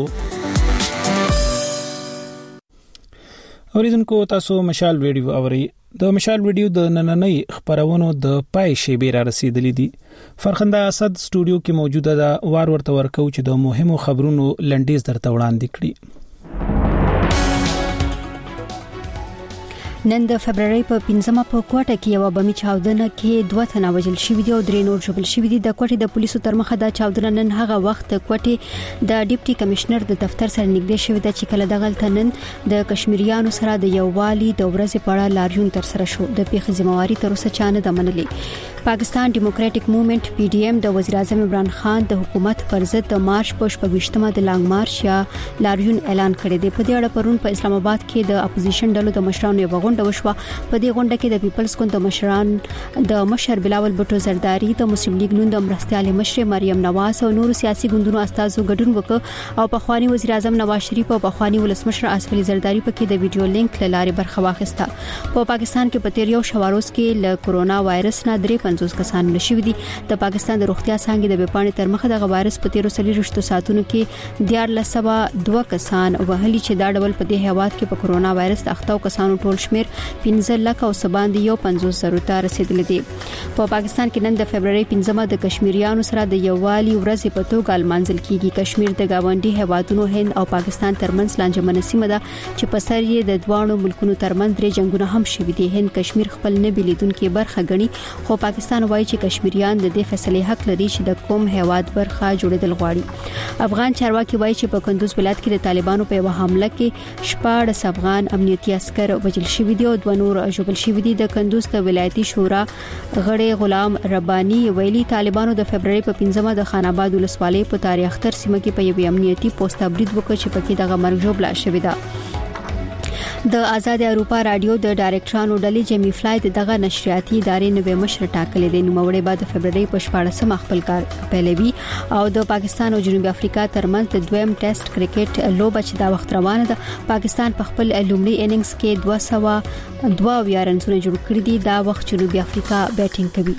اوریدونکو تاسو مشال ریډیو اوري. د مشال ریډیو د نننۍ خبرونو د پای شی به را رسیدلې دي. فرخنده اسد سټوډیو کې موجوده ده. وار ورته ورکو چې د مهمو خبرونو لنډیز درته وړاندې کړي. نن د فبرवरी په 15مه په کوټه کې یو بمي چاودنه کې 2 تنه وژل شوي دي او 3 نور ژوبل شوي دي. د کوټې د پولیسو تر مخه د چاودنه نن هغه وخت کوټې د ډیپټي کمشنر د دفتر سره نږدې شوې ده چې کله دغه نن د کشمیریانو سره د یووالي د ورځې په اړه لاریون تر سره شو. د پیښې ذمہواری تر اوسه چانه د منلې. پاکستان ډیموکراټک موومېنټ پی ډی ایم د وزیر اعظم عمران خان د حکومت پر ضد د مارچ په 28مه د لانګ مارچ یا لاریون اعلان کړی دی. په دې اړه پرون په اسلام آباد کې د اپوزیشن ډلو د مشرانو یو غونډه وشوه. په دې غونډه کې د پیپلز ګوند د مشران د مشر بلاول بټو زرداری، د مسلم لیگ نون د مرستيال مشر مریم نواز او نور سیاسي ګوندونو استازو ګډون وکړ او په خواني وزیر اعظم نواز شریف او په خواني ولسمشر اسف علي زرداری په کې د ویډیو لینک لاره برخه واخیسته. په پاکستان کې په تیر یو شواروز کې له کورونا وایرس نه 53 کسان نشوي دي. د پاکستان د روغتیا څانګې د بیپانې تر مخه د وایرس په 13 ساعتونو کې 1402 کسان وهلي چې دا ډول په دې هیواد کې په کورونا وایرس د اختو کسانو ټول شمیر 15 لک او سباندې یو 50 ته رسیدلی دي. په پاکستان کې نن د فبرवरी 15مه د کشمیریانو سره د یووالي ورځ په توګه لمانځل کیږي. کشمیر د گاونډي هیوادونو هند او پاکستان ترمنځ لانجمنه سیمه ده چې په سر یې د دوه ملکونو ترمنځ درې جنگونه هم شوي دي. هند کشمیر خپل نه بلیدونکو برخه غني خو پاکستان وایي چې کشمیریان د دې فیصله حق لري چې د کوم هیواد برخه جوړیدل غواړي. افغان چارواکي وایي چې په کندوز ولایت کې د طالبانو په یو حمله کې 14 افغان امنیتي عسكر وژل شوي دي او 2 نور ژوبل شوي دي. د کندوز ته ولایتي شورا غړي غلام رباني ویلي طالبانو د فبرवरी په 15مه د خان آباد ولسوالۍ په تاریخ اختر سیمه کې په یو امنیتي پوسټ برید وکړ چې پکې دغه مرګ جوړه شوې ده. د آزاد اروپا رادیو د ډایرکټرانو ډلې جیمی فلای دغه نشریاتي ادارې نوې مشر ټاکلې دي. نوموړی بعد فبرवरी په 14مه خپل کار پیلوي او د پاکستان او جنوبي افریقا ترمنځ د دویم ټیسټ کرکټ لوبه چې دا وخت روانه ده. پاکستان په خپل لومړي اننګز کې 202 رنونه جوړ کړي دي. دا وخت جنوبي افریقا بیټینګ کوي.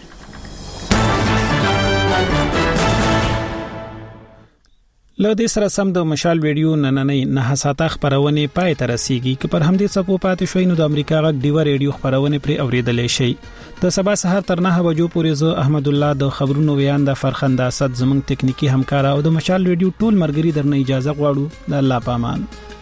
له دې سره سم د مشال ویډیو نننۍ نه ساته خبرونه پای ته رسیدي چې پر همدې څپو پاتې شوي نو د امریکا غږ ډیو ریډیو خبرونه پر اوریدلې شي. د سبا سحر تر 9 بجو پورې زه احمد الله د خبرونو ویان د فرخنده اسد زمنګ ټکنیکی همکار او د مشال ویډیو ټول مرګري درنه اجازه غواړو. د الله پامان.